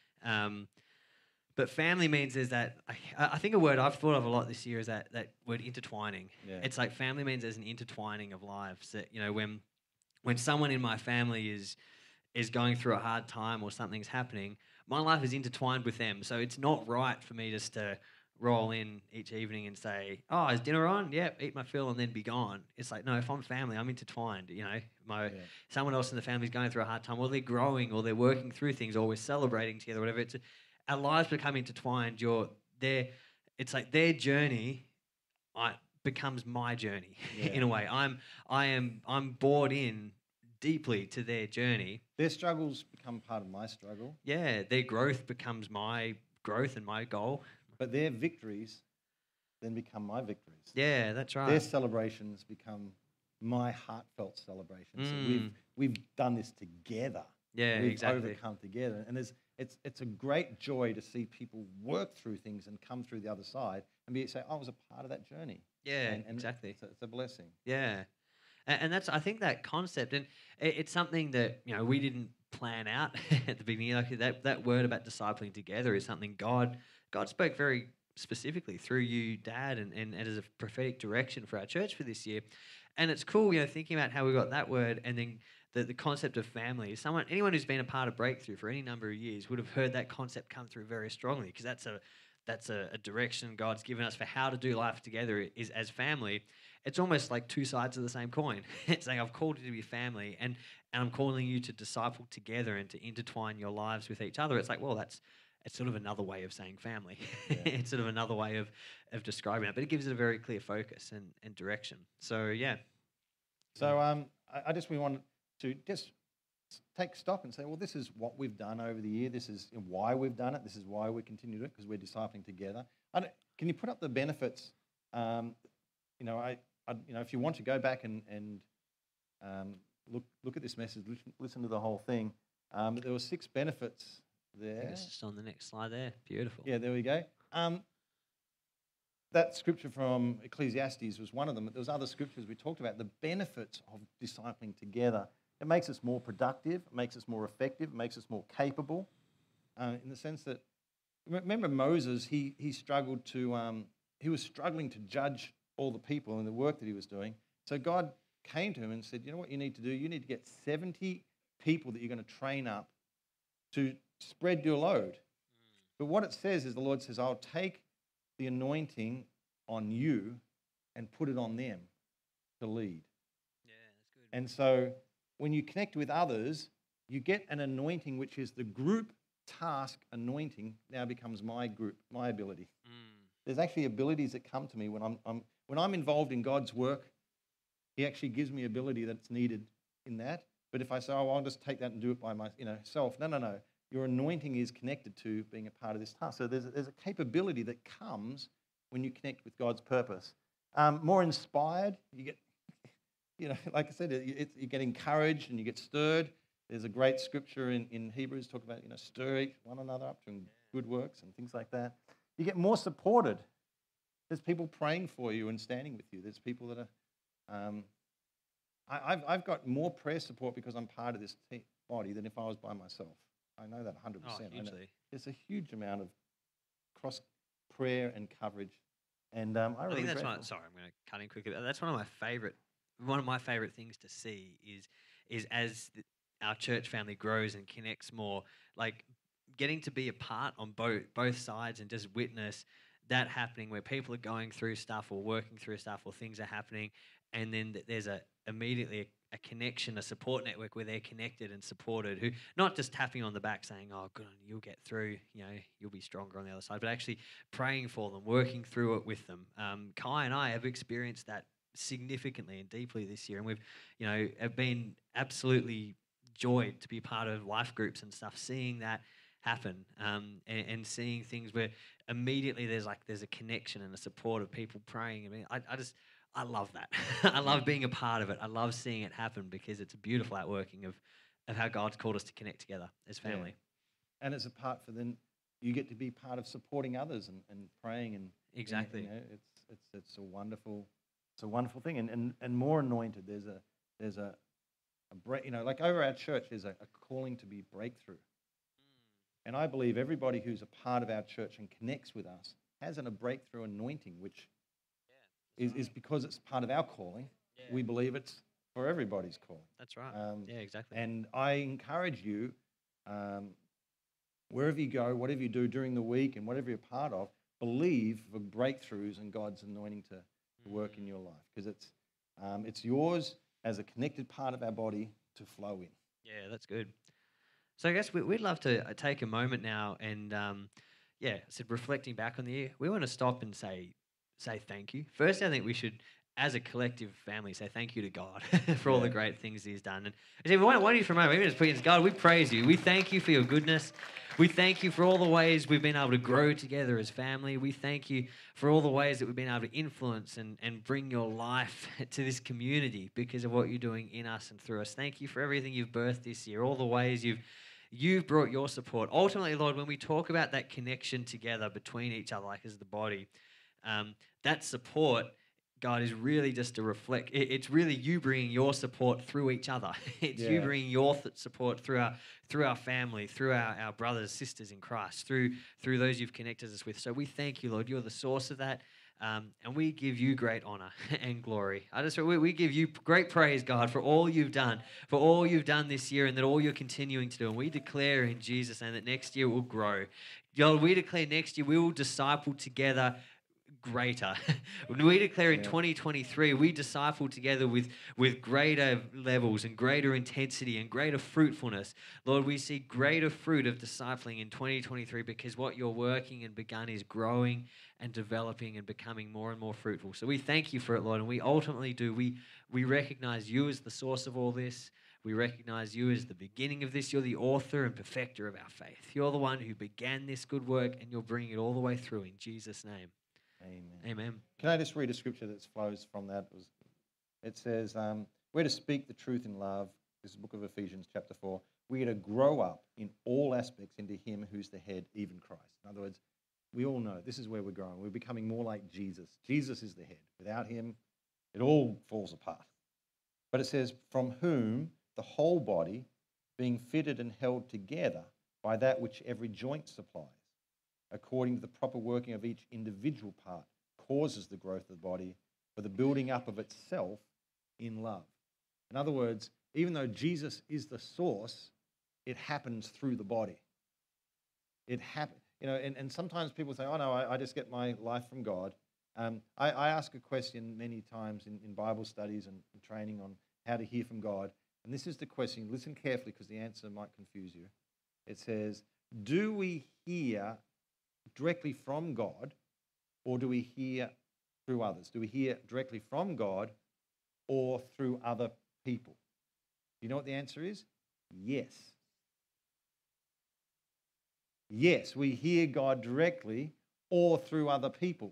But family means there's that. I think a word I've thought of a lot this year is that word intertwining. Yeah. It's like family means there's an intertwining of lives. That when someone in my family is going through a hard time or something's happening, my life is intertwined with them. So it's not right for me just to roll in each evening and say, oh, is dinner on? Yep, eat my fill and then be gone. It's like, no, if I'm family, I'm intertwined. Someone else in the family is going through a hard time, or they're growing, or they're working through things, or we're celebrating together, whatever. Our lives become intertwined. It's like their journey becomes my journey in a way. I'm bought in deeply to their journey. Their struggles become part of my struggle. Yeah, their growth becomes my growth and my goal. But their victories then become my victories. Yeah, that's right. Their celebrations become my heartfelt celebrations. So we've done this together. Yeah, we've exactly. overcome together. And it's a great joy to see people work through things and come through the other side and say, I was a part of that journey. Yeah, and exactly. It's a blessing. Yeah. And that's, I think, that concept, and it's something that, we didn't plan out at the beginning. Like that word about discipling together is something God spoke very specifically through you, Dad, and as a prophetic direction for our church for this year. And it's cool, thinking about how we got that word and then the concept of family. Anyone who's been a part of Breakthrough for any number of years would have heard that concept come through very strongly, because that's a direction God's given us for how to do life together is as family. It's almost like two sides of the same coin. It's saying, I've called you to be family, and I'm calling you to disciple together and to intertwine your lives with each other. It's like, well, it's sort of another way of saying family. Yeah. It's sort of another way of describing it, but it gives it a very clear focus and direction. So, yeah. So we wanted to just take stock and say, well, this is what we've done over the year. This is why we've done it. This is why we continue to do it, because we're discipling together. Can you put up the benefits? If you want to go back and look at this message, listen to the whole thing. There were 6 benefits there. I think it's just on the next slide there. Beautiful. Yeah, there we go. That scripture from Ecclesiastes was one of them, but there was other scriptures we talked about, the benefits of discipling together. It makes us more productive, it makes us more effective, it makes us more capable, in the sense that, remember Moses, he struggled to, he was struggling to judge all the people and the work that he was doing. So God came to him and said, you know what you need to do? You need to get 70 people that you're going to train up to spread your load. But what it says is, the Lord says, I'll take the anointing on you and put it on them to lead. Yeah, that's good. And so when you connect with others, you get an anointing, which is the group task anointing now becomes my group, my ability. There's actually abilities that come to me when I'm involved in God's work. He actually gives me ability that's needed in that. But if I say, I'll just take that and do it by myself, no. Your anointing is connected to being a part of this task. So there's a capability that comes when you connect with God's purpose. More inspired, you get, like I said, you get encouraged and you get stirred. There's a great scripture in Hebrews talk about, stir one another up to good works and things like that. You get more supported. There's people praying for you and standing with you. There's people that are... I've got more prayer support because I'm part of this body than if I was by myself. I know that 100%. Oh, hugely. There's a huge amount of cross prayer and coverage, and I think that's grateful. Sorry, I'm going to cut in quickly. That's one of my favorite things to see is as our church family grows and connects more, like getting to be a part on both sides and just witness that happening, where people are going through stuff or working through stuff or things are happening, and then there's immediately a connection, a support network where they're connected and supported, who not just tapping on the back saying, oh, good, you'll get through, you'll be stronger on the other side, but actually praying for them, working through it with them. Kai and I have experienced that significantly and deeply this year, and we've, have been absolutely joyed to be part of life groups and stuff, seeing that happen, and seeing things where immediately there's a connection and a support of people praying. I mean, I love that. I love being a part of it. I love seeing it happen, because it's a beautiful outworking of how God's called us to connect together as family. Yeah. And as a part for then, you get to be part of supporting others and praying and exactly. It's a wonderful thing, and more anointed. There's a break. Like over our church, there's a calling to be breakthrough. And I believe everybody who's a part of our church and connects with us has a breakthrough anointing, which is because it's part of our calling. Yeah. We believe it's for everybody's calling. That's right. Yeah, exactly. And I encourage you, wherever you go, whatever you do during the week and whatever you're part of, believe for breakthroughs and God's anointing to work in your life, because it's yours as a connected part of our body to flow in. Yeah, that's good. So I guess we'd love to take a moment now and, reflecting back on the year, we want to stop and say thank you. First, I think we should, as a collective family, say thank you to God for all the great things He's done. And I say, why don't you for a moment, even just put in, God, we praise you. We thank you for your goodness. We thank you for all the ways we've been able to grow together as family. We thank you for all the ways that we've been able to influence and bring your life to this community because of what you're doing in us and through us. Thank you for everything you've birthed this year, all the ways you've brought your support. Ultimately, Lord, when we talk about that connection together between each other, like as the body, that support, God, is really just to reflect. It's really you bringing your support through each other. It's you bringing your support through our family, through our brothers, sisters in Christ, through those you've connected us with. So we thank you, Lord. You're the source of that. And we give you great honor and glory. We give you great praise, God, for all you've done this year, and that all you're continuing to do. And we declare in Jesus' name that next year will grow. God, we declare next year we will disciple together greater. We declare in 2023, we disciple together with greater levels and greater intensity and greater fruitfulness. Lord, we see greater fruit of discipling in 2023 because what you're working and begun is growing and developing and becoming more and more fruitful. So we thank you for it, Lord, and we ultimately do. We recognize you as the source of all this. We recognize you as the beginning of this. You're the author and perfecter of our faith. You're the one who began this good work, and you're bringing it all the way through in Jesus' name. Amen. Amen. Can I just read a scripture that flows from that? It says, we're to speak the truth in love. This is the book of Ephesians chapter 4. We're to grow up in all aspects into him who's the head, even Christ. In other words, we all know this is where we're growing. We're becoming more like Jesus. Jesus is the head. Without him, it all falls apart. But it says, from whom the whole body, being fitted and held together by that which every joint supplies, according to the proper working of each individual part, causes the growth of the body for the building up of itself in love. In other words, even though Jesus is the source, it happens through the body. It happens, and sometimes people say, oh no, I just get my life from God. I ask a question many times in Bible studies and training on how to hear from God. And this is the question. Listen carefully because the answer might confuse you. It says, do we hear directly from God, or do we hear through others? Do we hear directly from God or through other people? You know what the answer is? Yes. Yes, we hear God directly or through other people.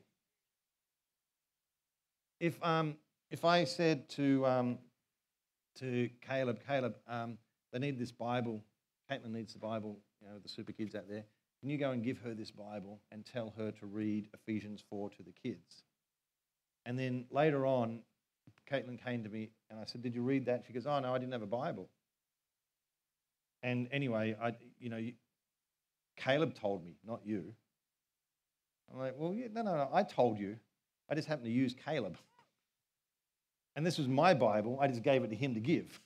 If I said to Caleb, they need this Bible. Caitlin needs the Bible. The super kids out there. Can you go and give her this Bible and tell her to read Ephesians 4 to the kids? And then later on, Caitlin came to me and I said, did you read that? She goes, oh, no, I didn't have a Bible. And anyway, Caleb told me, not you. I'm like, well, yeah, no, I told you. I just happened to use Caleb. And this was my Bible. I just gave it to him to give.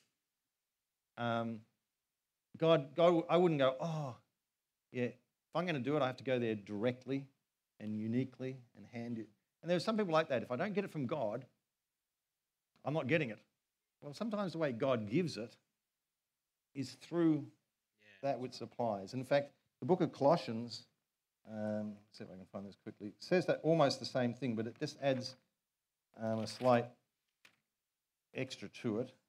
God, I wouldn't go, oh, yeah, if I'm going to do it, I have to go there directly and uniquely and hand it. And there's some people like that. If I don't get it from God, I'm not getting it. Well, sometimes the way God gives it is through that which supplies. In fact, the book of Colossians, let's see if I can find this quickly, it says that almost the same thing, but it just adds a slight extra to it.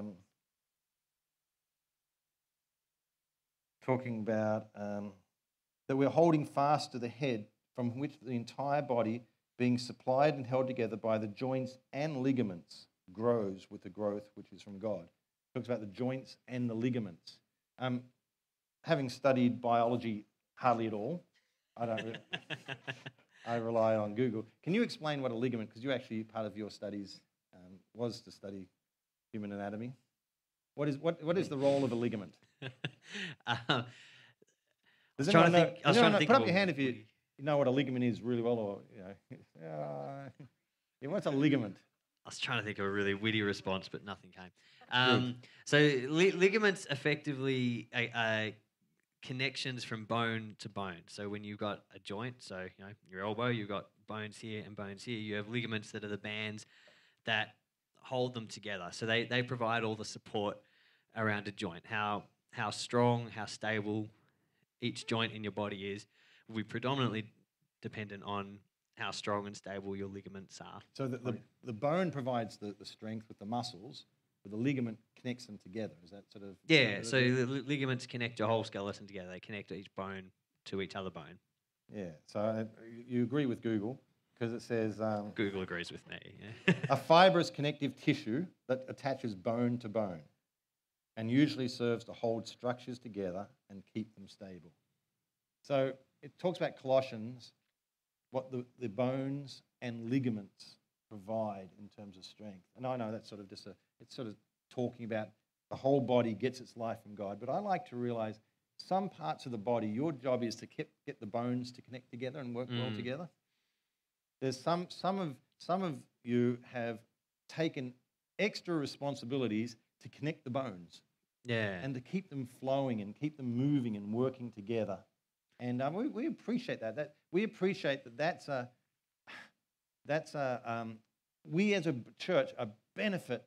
Talking about that we're holding fast to the head, from which the entire body, being supplied and held together by the joints and ligaments, grows with the growth which is from God. It talks about the joints and the ligaments. Having studied biology hardly at all, I rely on Google. Can you explain what a ligament, because you actually, part of your studies was to study human anatomy. What is the role of a ligament? Does anyone know? Put up your hand if you know what a ligament is really well, or what's a ligament? I was trying to think of a really witty response, but nothing came. So ligaments effectively are connections from bone to bone. So when you've got a joint, so your elbow, you've got bones here and bones here. You have ligaments that are the bands that hold them together. So they provide all the support around a joint. How strong, how stable each joint in your body is will be predominantly dependent on how strong and stable your ligaments are. So the bone provides the strength with the muscles, but the ligament connects them together. Is that sort of... Yeah, so the ligaments connect your whole skeleton together. They connect each bone to each other bone. Yeah, so you agree with Google, because it says... Google agrees with me, yeah. A fibrous connective tissue that attaches bone to bone and usually serves to hold structures together and keep them stable. So it talks about Colossians, what the bones and ligaments provide in terms of strength. And I know that's sort of it's sort of talking about the whole body gets its life from God. But I like to realize some parts of the body, your job is to get the bones to connect together and work well together. There's some of you have taken extra responsibilities to connect the bones. Yeah. And to keep them flowing and keep them moving and working together. And we appreciate that. We appreciate that we as a church are beneficiaries.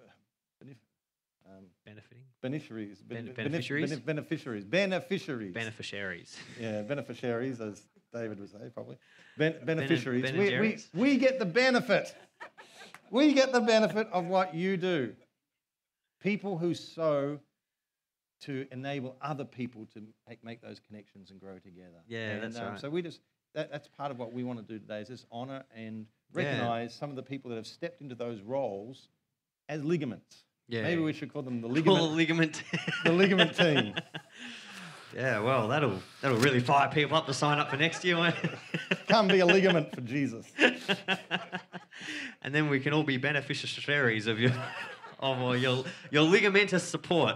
Yeah, beneficiaries, as David would say, probably. Beneficiaries. We get the benefit. We get the benefit of what you do. People who sow to enable other people to make those connections and grow together. Yeah, that's right. So that's part of what we want to do today, is just honour and recognise some of the people that have stepped into those roles as ligaments. Yeah. Maybe we should call them the ligament. The ligament team. Yeah, well, that'll really fire people up to sign up for next year. Come be a ligament for Jesus. And then we can all be beneficiaries of your ligamentous support.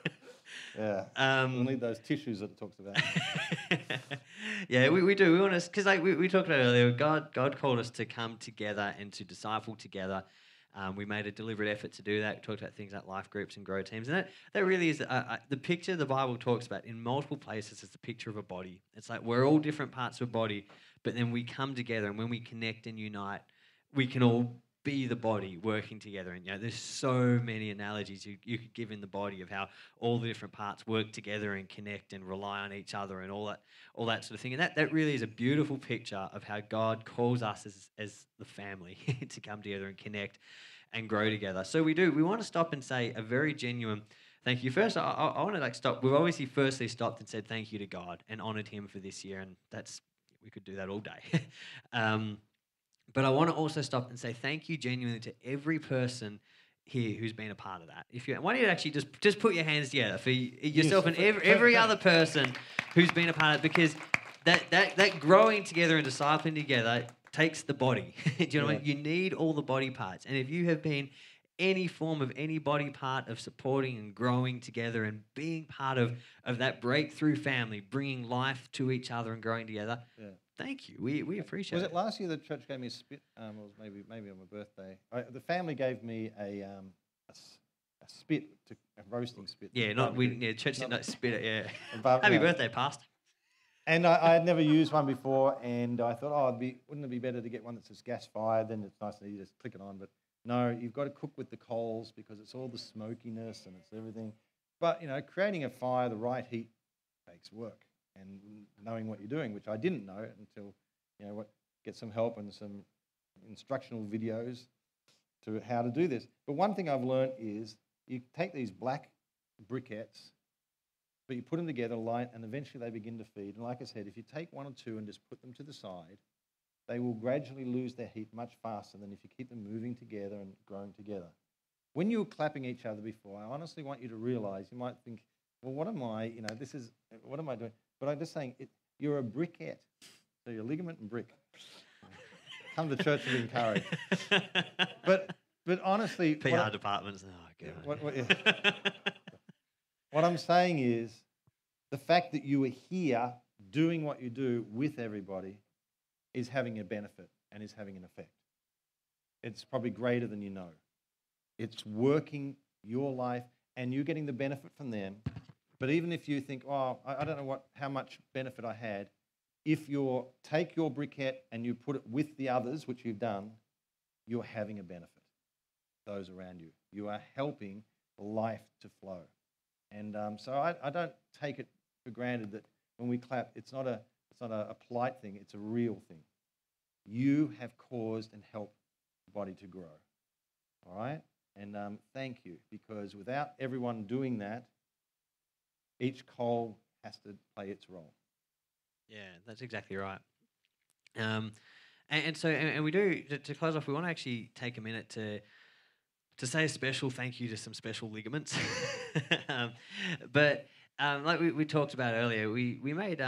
Yeah, we'll need those tissues that it talks about. Yeah, we do. We want to, because we talked about earlier, God called us to come together and to disciple together. We made a deliberate effort to do that. We talked about things like life groups and grow teams. And that really is the picture the Bible talks about in multiple places is the picture of a body. It's like we're all different parts of a body, but then we come together, and when we connect and unite, we can all be the body working together. And there's so many analogies you could give in the body of how all the different parts work together and connect and rely on each other and all that sort of thing. And that really is a beautiful picture of how God calls us as the family to come together and connect and grow together. So we want to stop and say a very genuine thank you. First, I want to stop. We've obviously firstly stopped and said thank you to God and honoured him for this year, and we could do that all day. But I want to also stop and say thank you genuinely to every person here who's been a part of that. Why don't you actually just put your hands together for yourself and every other person who's been a part of it, because that growing together and discipling together takes the body. Do you know what I mean? You need all the body parts. And if you have been any form of any body part of supporting and growing together and being part of that breakthrough family, bringing life to each other and growing together, thank you. We appreciate it. Was it last year the church gave me a spit? It was maybe on my birthday. The family gave me a spit, a roasting spit. Yeah, church did not spit it. Yeah. Happy birthday, Pastor. And I had never used one before, and I thought, wouldn't it be better to get one that's just gas fired? Then it's nice and easy to just click it on. But no, you've got to cook with the coals because it's all the smokiness and it's everything. But creating a fire, the right heat takes work. And knowing what you're doing, which I didn't know until, get some help and some instructional videos to how to do this. But one thing I've learned is you take these black briquettes, but you put them together, light, and eventually they begin to feed. And like I said, if you take one or two and just put them to the side, they will gradually lose their heat much faster than if you keep them moving together and growing together. When you were clapping each other before, I honestly want you to realize, you might think, well, what am I, what am I doing? But I'm just saying, you're a briquette. So you're ligament and brick. Come to church and be encouraged. But honestly... PR departments. Oh, God. What I'm saying is, the fact that you are here doing what you do with everybody is having a benefit and is having an effect. It's probably greater than you know. It's working your life and you're getting the benefit from them. But even if you think, I don't know how much benefit I had, if you take your briquette and you put it with the others, which you've done, you're having a benefit. Those around you. You are helping life to flow. And so I don't take it for granted that when we clap, it's not a polite thing, it's a real thing. You have caused and helped the body to grow. All right? And thank you, because without everyone doing that, each coal has to play its role. Yeah, that's exactly right. And we do, to close off, we want to actually take a minute to say a special thank you to some special ligaments. But like we talked about earlier, we made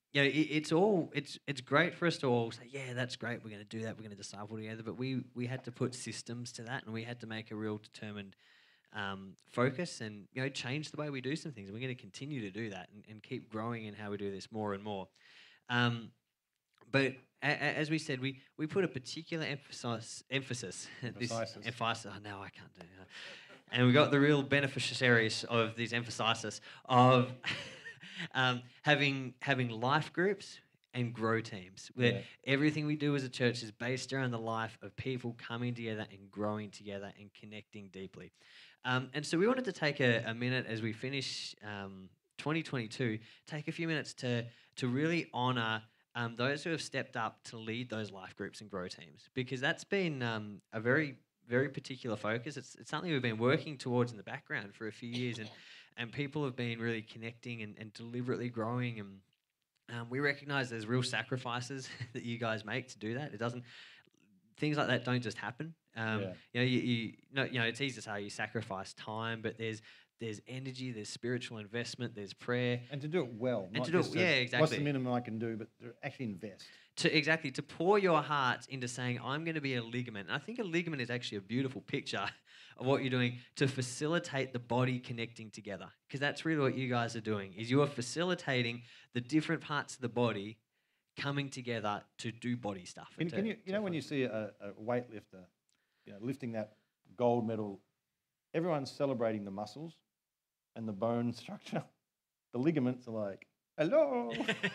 it's great for us to all say, yeah, that's great, we're going to do that, we're going to disciple together. But we had to put systems to that, and we had to make a real determined focus and change the way we do some things. We're going to continue to do that and keep growing in how we do this more and more. But as we said, we put a particular emphasis. Emphasis. Oh, no, I can't do that. And we got the real beneficiaries of these emphasis of having life groups and grow teams, where everything we do as a church is based around the life of people coming together and growing together and connecting deeply. And so we wanted to take a minute as we finish 2022, take a few minutes to really honour those who have stepped up to lead those life groups and grow teams, because that's been a very, very particular focus. It's something we've been working towards in the background for a few years, and people have been really connecting and deliberately growing. And we recognise there's real sacrifices that you guys make to do that. Things like that don't just happen. You know, it's easy to say you sacrifice time, but there's energy, there's spiritual investment, there's prayer, and to do it well. And to do it, exactly. What's the minimum I can do? But to actually invest. To pour your heart into saying, I'm going to be a ligament. And I think a ligament is actually a beautiful picture of what you're doing to facilitate the body connecting together, because that's really what you guys are doing. Is you are facilitating the different parts of the body coming together to do body stuff. Can you know when you see a weightlifter, lifting that gold medal, everyone's celebrating the muscles and the bone structure. The ligaments are like, hello.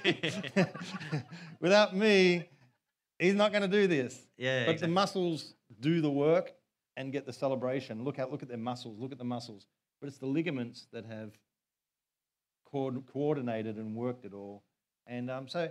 Without me, he's not going to do this. Yeah, but exactly. The muscles do the work and get the celebration. Look at their muscles. Look at the muscles. But it's the ligaments that have coordinated and worked it all. And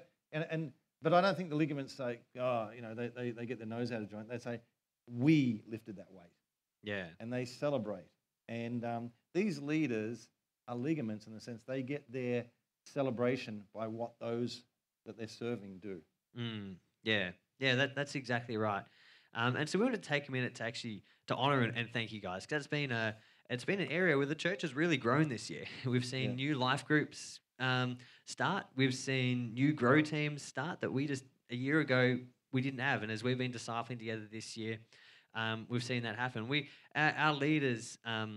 but I don't think the ligaments say, they get their nose out of joint. They say, we lifted that weight. Yeah. And they celebrate. And these leaders are ligaments in the sense they get their celebration by what those that they're serving do. Yeah, that's exactly right. And so we want to take a minute to honour and thank you guys, because it's been an area where the church has really grown this year. We've seen new life groups start. We've seen new grow teams start that we just a year ago we didn't have, and as we've been discipling together this year, we've seen that happen. Our leaders,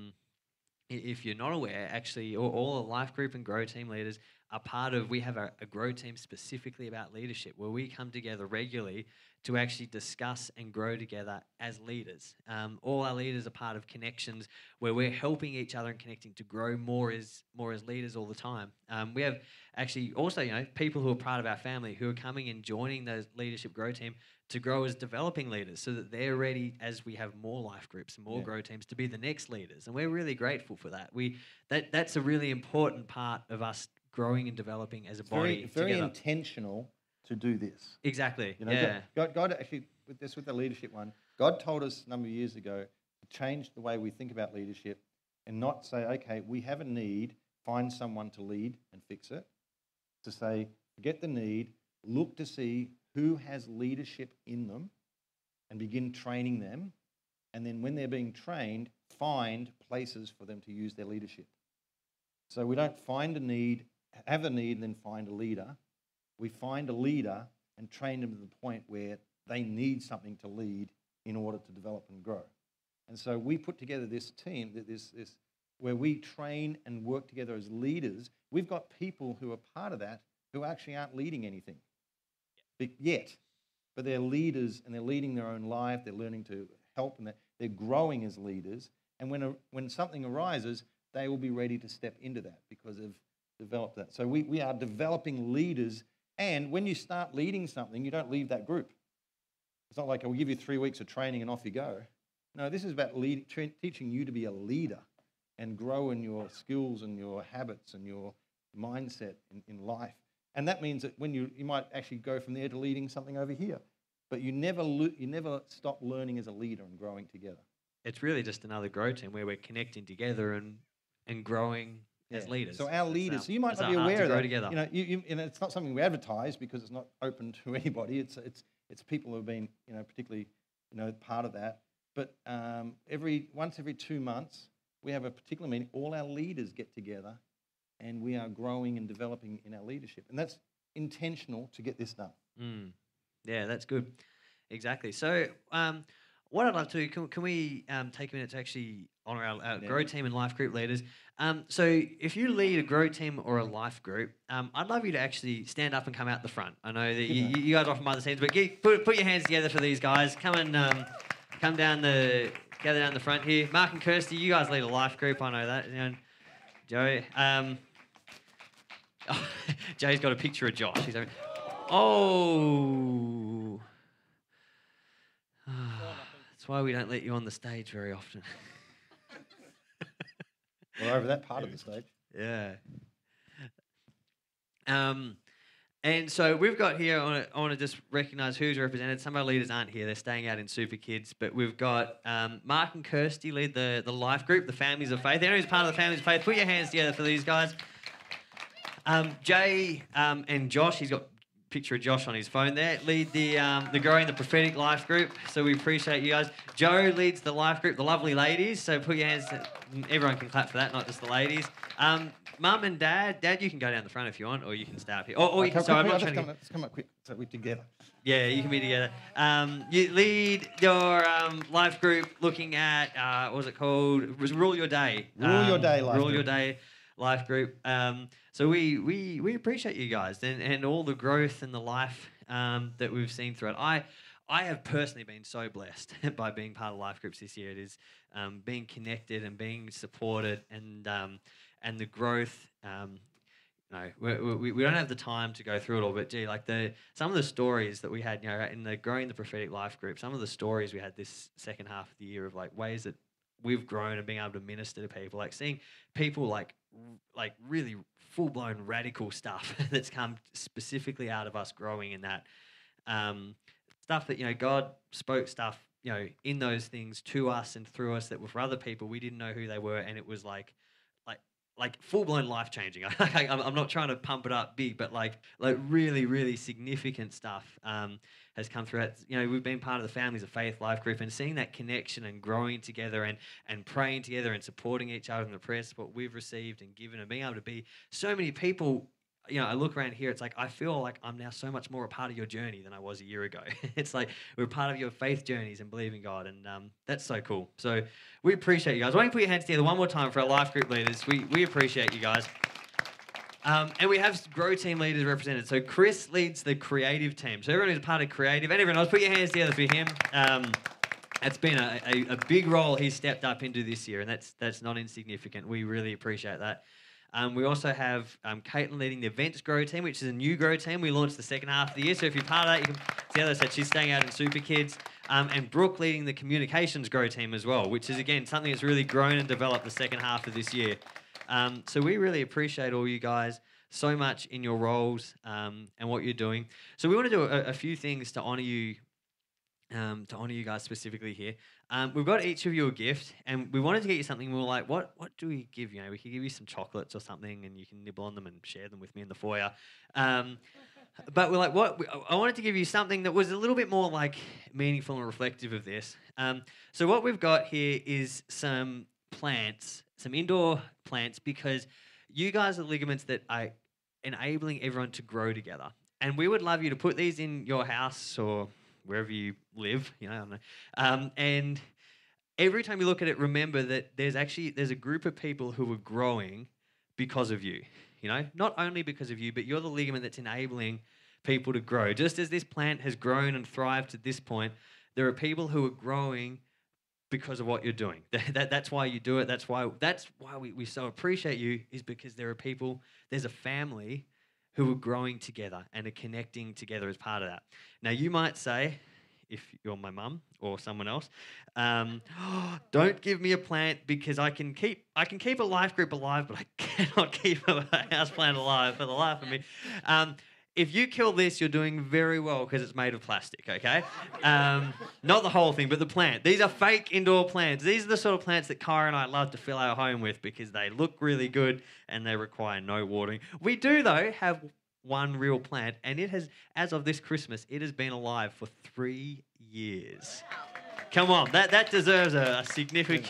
if you're not aware, actually, all the life group and grow team leaders are part of. We have a grow team specifically about leadership, where we come together regularly to actually discuss and grow together as leaders. All our leaders are part of connections where we're helping each other and connecting to grow more as leaders all the time. We have actually also, people who are part of our family who are coming and joining those leadership grow team to grow as developing leaders, so that they're ready as we have more life groups and more grow teams to be the next leaders. And we're really grateful for that. That's a really important part of us growing and developing as a body. Very intentional to do this. Exactly. God actually, with the leadership one, God told us a number of years ago to change the way we think about leadership and not say, okay, we have a need, find someone to lead and fix it. To say, forget the need, look to see who has leadership in them and begin training them. And then when they're being trained, find places for them to use their leadership. So we don't find a need, have a need, and then find a leader. We find a leader and train them to the point where they need something to lead in order to develop and grow. And so we put together this team, this where we train and work together as leaders. We've got people who are part of that who actually aren't leading anything yet, but they're leaders and they're leading their own life. They're learning to help and they're growing as leaders. And when something arises, they will be ready to step into that because they've developed that. So we are developing leaders. And when you start leading something, you don't leave that group. It's not like I'll give you 3 weeks of training and off you go. No, this is about teaching you to be a leader and grow in your skills and your habits and your mindset in life. And that means that when you might actually go from there to leading something over here, but you never stop learning as a leader and growing together. It's really just another grow team where we're connecting together and growing as leaders. So our leaders, so you might not be aware of that. Together. It's not something we advertise because it's not open to anybody. It's people who have been, particularly, part of that. But once every 2 months, we have a particular meeting. All our leaders get together, and we are growing and developing in our leadership, and that's intentional to get this done. Yeah, that's good. Exactly. So, what I'd love to do, can we take a minute to actually honour our grow team and life group leaders. So if you lead a grow team or a life group, I'd love you to actually stand up and come out the front. I know that you guys are from other teams, but put your hands together for these guys. Come and gather down the front here. Mark and Kirsty, you guys lead a life group. I know that. You know, Joey. Jay's got a picture of Josh. He's over. Oh. That's why we don't let you on the stage very often. We're over that part of the stage. Yeah. And so we've got here, I want to just recognise who's represented. Some of our leaders aren't here. They're staying out in Super Kids. But we've got Mark and Kirsty lead the life group, the Families of Faith. Anyone who's part of the Families of Faith, put your hands together for these guys. Jay and Josh, he's got a picture of Josh on his phone there, lead the Growing the Prophetic Life group. So we appreciate you guys. Joe leads the life group, the lovely ladies. So put your hands, everyone can clap for that, not just the ladies. Mum and Dad, you can go down the front if you want, or you can stay up here. Or you can. Sorry, I'm not trying to. Let's come up quick, so we're together. Yeah, you can be together. You lead your life group looking at what was it called? It was Rule Your Day. Rule Your Day life. Rule Your Day life group. So we appreciate you guys and all the growth and the life that we've seen throughout. I have personally been so blessed by being part of life groups this year. It is being connected and being supported and the growth. We don't have the time to go through it all, but some of the stories that we had, in the Growing the Prophetic Life group, some of the stories we had this second half of the year of ways that we've grown and being able to minister to people, seeing people like really full-blown radical stuff that's come specifically out of us growing in that stuff that God spoke stuff in those things to us and through us that were for other people. We didn't know who they were, and it was like full-blown life-changing. I'm not trying to pump it up big, but really, really significant stuff has come through it. We've been part of the Families of Faith life group, and seeing that connection and growing together and praying together and supporting each other in the prayer support we've received and given, and being able to be so many people. I look around here, it's I feel like I'm now so much more a part of your journey than I was a year ago. It's we're part of your faith journeys and believing God, and that's so cool. So we appreciate you guys. Why don't you put your hands together one more time for our life group leaders? We appreciate you guys. And we have grow team leaders represented. So Chris leads the creative team. So everyone who's part of creative, and everyone else, put your hands together for him. It's been a big role he's stepped up into this year, and that's not insignificant. We really appreciate that. We also have Caitlin leading the events grow team, which is a new grow team. We launched the second half of the year. So if you're part of that, you can see how said she's staying out in Super Kids. And Brooke leading the communications grow team as well, which is, again, something that's really grown and developed the second half of this year. So we really appreciate all you guys so much in your roles and what you're doing. So we want to do a few things to honour you. To honour you guys specifically here. We've got each of you a gift, and we wanted to get you something. We were like, what do we give you? We could give you some chocolates or something, and you can nibble on them and share them with me in the foyer. But we're like, I wanted to give you something that was a little bit more meaningful and reflective of this. So what we've got here is some plants, some indoor plants, because you guys are ligaments that are enabling everyone to grow together. And we would love you to put these in your house or wherever you live, I don't know. And every time you look at it, remember that there's a group of people who are growing because of you. Not only because of you, but you're the ligament that's enabling people to grow. Just as this plant has grown and thrived to this point, there are people who are growing because of what you're doing. That's why you do it. That's why we so appreciate you, is because there are people, there's a family who are growing together and are connecting together as part of that. Now, you might say, if you're my mum or someone else, don't give me a plant because I can keep a life group alive, but I cannot keep a house plant alive for the life of me. If you kill this, you're doing very well because it's made of plastic, okay? Not the whole thing, but the plant. These are fake indoor plants. These are the sort of plants that Kyra and I love to fill our home with because they look really good and they require no watering. We do, though, have one real plant, and it has, as of this Christmas, it has been alive for 3 years. Come on, that deserves a significant...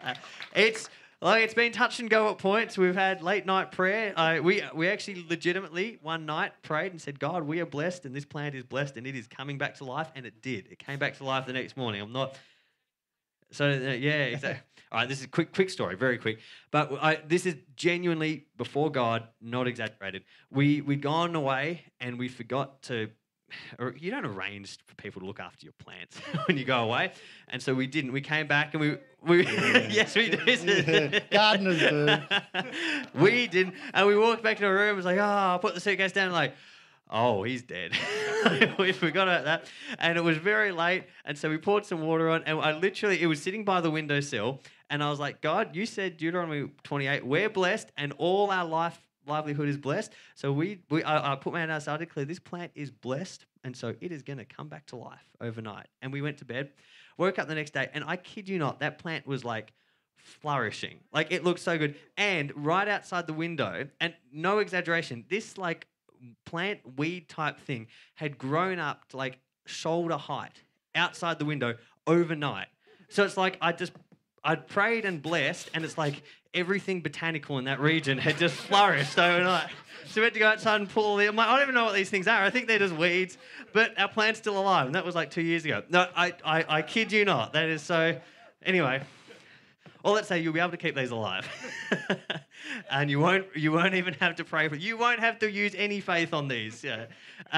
It's been touch and go at points. We've had late night prayer. We actually legitimately one night prayed and said, God, we are blessed and this plant is blessed and it is coming back to life. And it did. It came back to life the next morning. So yeah, exactly. All right, this is a quick story, very quick. But this is genuinely before God, not exaggerated. We'd gone away and we forgot to. Or you don't arrange for people to look after your plants when you go away, and so we didn't. We came back and we yes we did. Gardeners do. We didn't, and we walked back to our room. It was like, I put the suitcase down, like. Oh, he's dead. We forgot about that. And it was very late. And so we poured some water on. And it was sitting by the windowsill. And I was like, God, you said Deuteronomy 28, we're blessed and all our livelihood is blessed. So I put my hand outside, I declared this plant is blessed. And so it is going to come back to life overnight. And we went to bed, woke up the next day. And I kid you not, that plant was like flourishing. Like it looked so good. And right outside the window, and no exaggeration, this like plant weed type thing had grown up to like shoulder height outside the window overnight. So it's like I'd prayed and blessed, and it's like everything botanical in that region had just flourished overnight. So we had to go outside and pull all the. I don't even know what these things are. I think they're just weeds, but our plant's still alive, and that was like 2 years ago. No, I kid you not. That is so. Anyway. Or let's say you'll be able to keep these alive, and you won't even have to pray for. You won't have to use any faith on these. Yeah.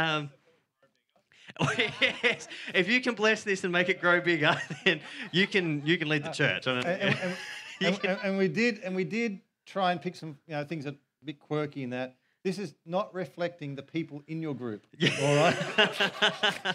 Yes, if you can bless this and make it grow bigger, then you can lead the church. And we did try and pick some things that are a bit quirky in that. This is not reflecting the people in your group. Yeah. All right.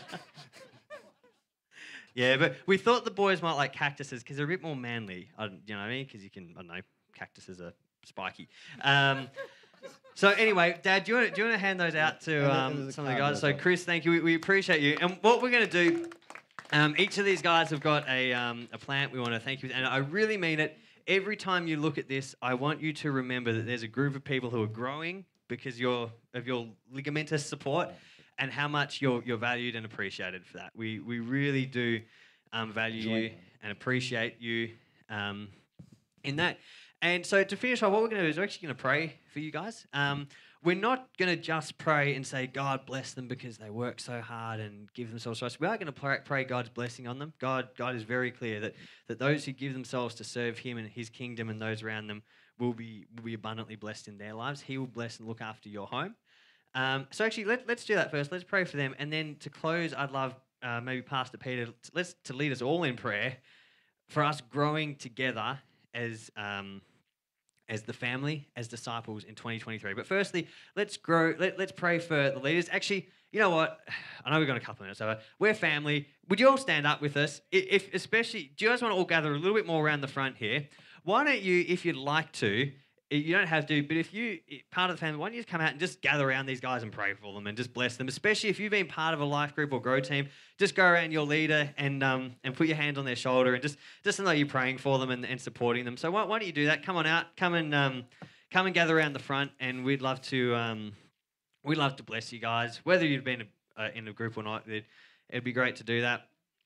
Yeah, but we thought the boys might like cactuses because they're a bit more manly. You know what I mean? Because you can, I don't know, cactuses are spiky. So anyway, Dad, do you want to hand those out to some of the guys? So Chris, thank you. We appreciate you. And what we're going to do, each of these guys have got a plant we want to thank you. And I really mean it. Every time you look at this, I want you to remember that there's a group of people who are growing because of your ligamentous support. And how much you're valued and appreciated for that. We really do value you and appreciate you in that. And so to finish off, what we're going to do is we're actually going to pray for you guys. We're not going to just pray and say, God bless them because they work so hard and give themselves to us. We are going to pray God's blessing on them. God is very clear that those who give themselves to serve him and his kingdom and those around them will be abundantly blessed in their lives. He will bless and look after your home. So actually, let's do that first. Let's pray for them. And then to close, I'd love maybe Pastor Peter to lead us all in prayer for us growing together as the family, as disciples in 2023. But firstly, let's grow. Let's pray for the leaders. Actually, you know what? I know we've got a couple of minutes over. We're family. Would you all stand up with us? Especially, do you guys want to all gather a little bit more around the front here? Why don't you, if you'd like to, you don't have to, but if you part of the family, why don't you just come out and just gather around these guys and pray for them and just bless them, especially if you've been part of a life group or grow team, just go around your leader and put your hand on their shoulder and just know you're praying for them and supporting them. So why don't you do that? Come on out, come and gather around the front, and we'd love to bless you guys, whether you've been in a group or not. It'd be great to do that.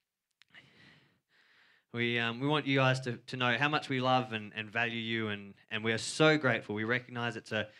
We want you guys to know how much we love and value you, and we are so grateful. We recognise it's a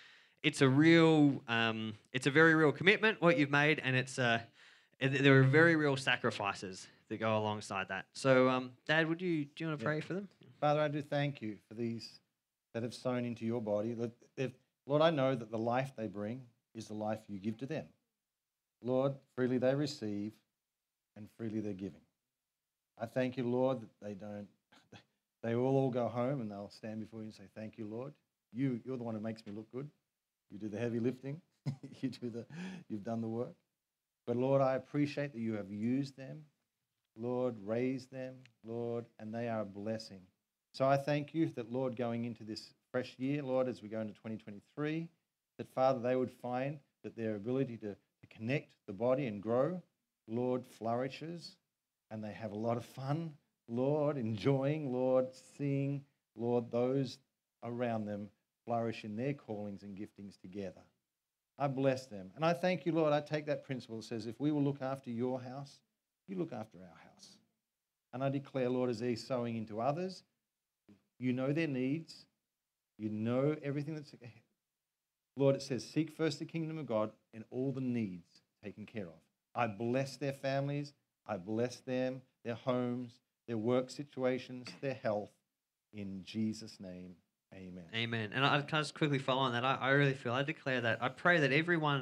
very real commitment what you've made, and there are very real sacrifices that go alongside that. So, Dad, do you want to pray for them? Father, I do thank you for these that have sown into your body. Lord, I know that the life they bring is the life you give to them. Lord, freely they receive, and freely they're giving. I thank you, Lord, that they will all go home and they'll stand before you and say, thank you, Lord. You're the one who makes me look good. You do the heavy lifting. You've done the work. But Lord, I appreciate that you have used them, Lord, raised them, Lord, and they are a blessing. So I thank you that, Lord, going into this fresh year, Lord, as we go into 2023, that, Father, they would find that their ability to connect the body and grow, Lord, flourishes, and they have a lot of fun, Lord, enjoying, Lord, seeing, Lord, those around them flourish in their callings and giftings together. I bless them. And I thank you, Lord. I take that principle that says if we will look after your house, you look after our house. And I declare, Lord, as they're sowing into others, you know their needs. You know everything that's... Lord, it says, seek first the kingdom of God and all the needs taken care of. I bless their families. I bless them, their homes. their work situations, their health. In Jesus' name, amen. Amen. And I can just quickly follow on that. I really feel, I declare that, I pray that every one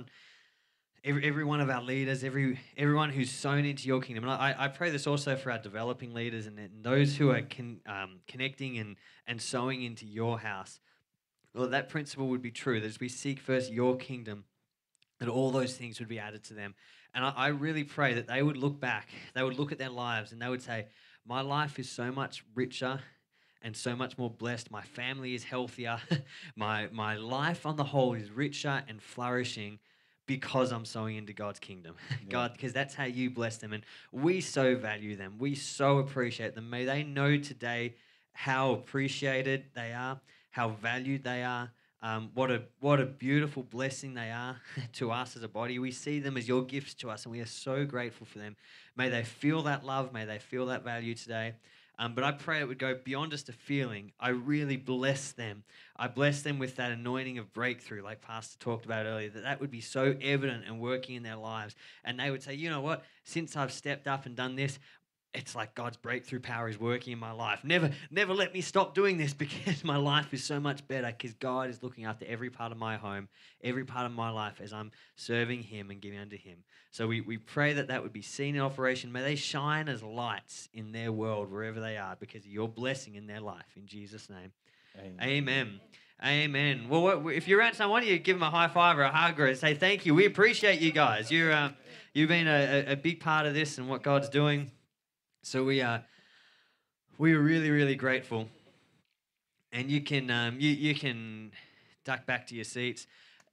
of our leaders, everyone who's sown into your kingdom, and I pray this also for our developing leaders and those who are connecting and sowing into your house. Well, that principle would be true, that as we seek first your kingdom, that all those things would be added to them. And I really pray that they would look back, they would look at their lives, and they would say, my life is so much richer and so much more blessed. My family is healthier. my life on the whole is richer and flourishing because I'm sowing into God's kingdom. Yeah. God, because that's how you bless them. And we so value them. We so appreciate them. May they know today how appreciated they are, how valued they are. What a beautiful blessing they are to us as a body. We see them as your gifts to us, and we are so grateful for them. May they feel that love. May they feel that value today. But I pray it would go beyond just a feeling. I really bless them. I bless them with that anointing of breakthrough, like Pastor talked about earlier, that would be so evident and working in their lives. And they would say, you know what, since I've stepped up and done this, it's like God's breakthrough power is working in my life. Never let me stop doing this, because my life is so much better, because God is looking after every part of my home, every part of my life as I'm serving him and giving unto him. So we pray that would be seen in operation. May they shine as lights in their world wherever they are, because of your blessing in their life. In Jesus' name, amen. Amen. Well, if you're around someone, you give them a high five or a hug or say thank you. We appreciate you guys. You've been a big part of this and what God's doing. So we are really, really grateful, and you can you can duck back to your seats.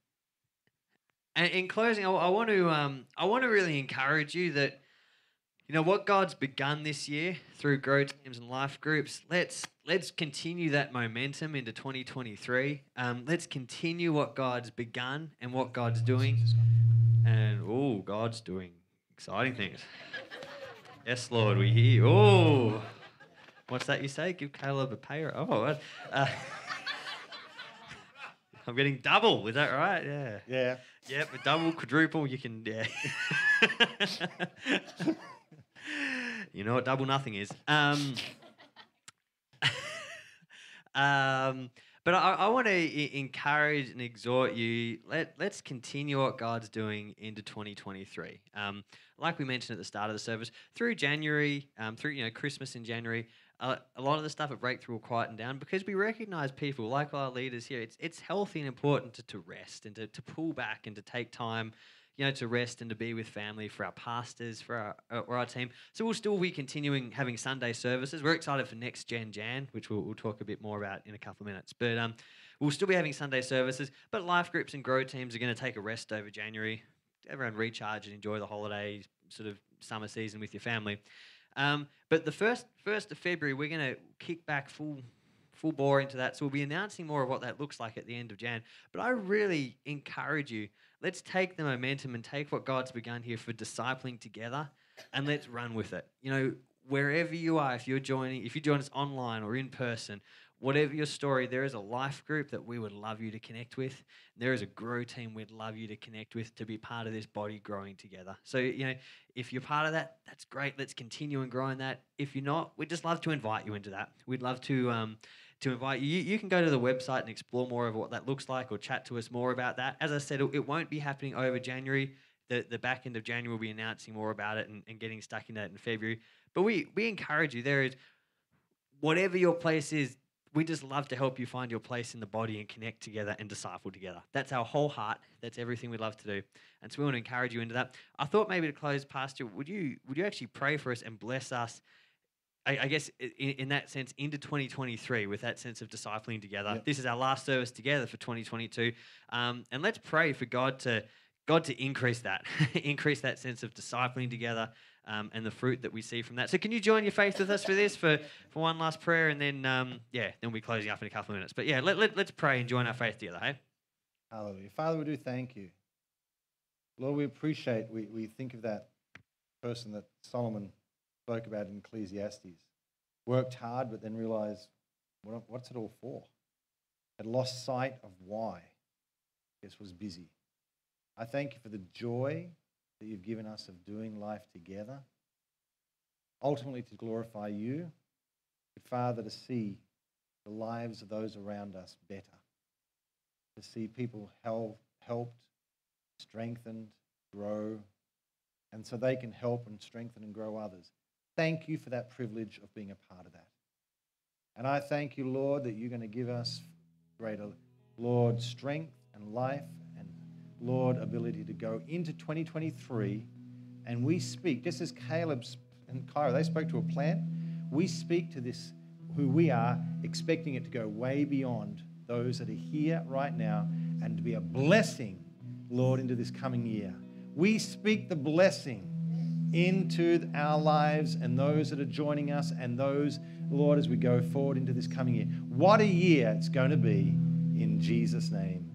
And in closing, I want to really encourage you that, you know, what God's begun this year through Grow Teams and life groups. Let's continue that momentum into 2023. Let's continue what God's begun and what God's doing, and God's doing exciting things. Yes, Lord, we hear you. Oh, what's that you say? Give Caleb a pay. Oh, I'm getting double. Is that right? Yeah. Yeah. Yep, a double, quadruple. You can. Yeah. You know what double nothing is. But I want to encourage and exhort you. Let's continue what God's doing into 2023. Like we mentioned at the start of the service, through January, through Christmas in January, a lot of the stuff at Breakthrough will quieten down, because we recognise people like our leaders here. It's healthy and important to rest and to pull back and to take time, to rest and to be with family, for our pastors, for our team. So we'll still be continuing having Sunday services. We're excited for Next Gen Jan, which we'll talk a bit more about in a couple of minutes. But we'll still be having Sunday services. But life groups and Grow Teams are going to take a rest over January. Everyone recharge and enjoy the holidays, sort of summer season with your family. But the first of February, we're going to kick back full bore into that. So we'll be announcing more of what that looks like at the end of Jan. But I really encourage you, let's take the momentum and take what God's begun here for discipling together, and let's run with it. Wherever you are, if you join us online or in person, whatever your story, there is a life group that we would love you to connect with. There is a Grow Team we'd love you to connect with, to be part of this body growing together. So, if you're part of that, that's great. Let's continue and grow in that. If you're not, we'd just love to invite you into that. We'd love to invite you. You can go to the website and explore more of what that looks like, or chat to us more about that. As I said, it won't be happening over January. The back end of January, we'll be announcing more about it and getting stuck in that in February. But we encourage you. There is, whatever your place is, we just love to help you find your place in the body and connect together and disciple together. That's our whole heart. That's everything we'd love to do. And so we want to encourage you into that. I thought maybe to close, Pastor, would you actually pray for us and bless us, I guess, in that sense, into 2023, with that sense of discipling together. Yep. This is our last service together for 2022. And let's pray for God to increase that, increase that sense of discipling together, and the fruit that we see from that. So can you join your faith with us for this, for one last prayer, and then then we'll be closing up in a couple of minutes. But let's pray and join our faith together, hey? Hallelujah. Father, we do thank you. Lord, we appreciate, we think of that person that Solomon spoke about in Ecclesiastes. Worked hard, but then realized, what's it all for? Had lost sight of why. Just was busy. I thank you for the joy that you've given us of doing life together, ultimately to glorify you, but Father, to see the lives of those around us better, to see people helped, strengthened, grow, and so they can help and strengthen and grow others. Thank you for that privilege of being a part of that. And I thank you, Lord, that you're going to give us greater, Lord, strength and life and, Lord, ability to go into 2023. And we speak, just as Caleb and Kyra, they spoke to a plant, we speak to this, who we are, expecting it to go way beyond those that are here right now and to be a blessing, Lord, into this coming year. We speak the blessing into our lives and those that are joining us and those, Lord, as we go forward into this coming year. What a year it's going to be in Jesus' name.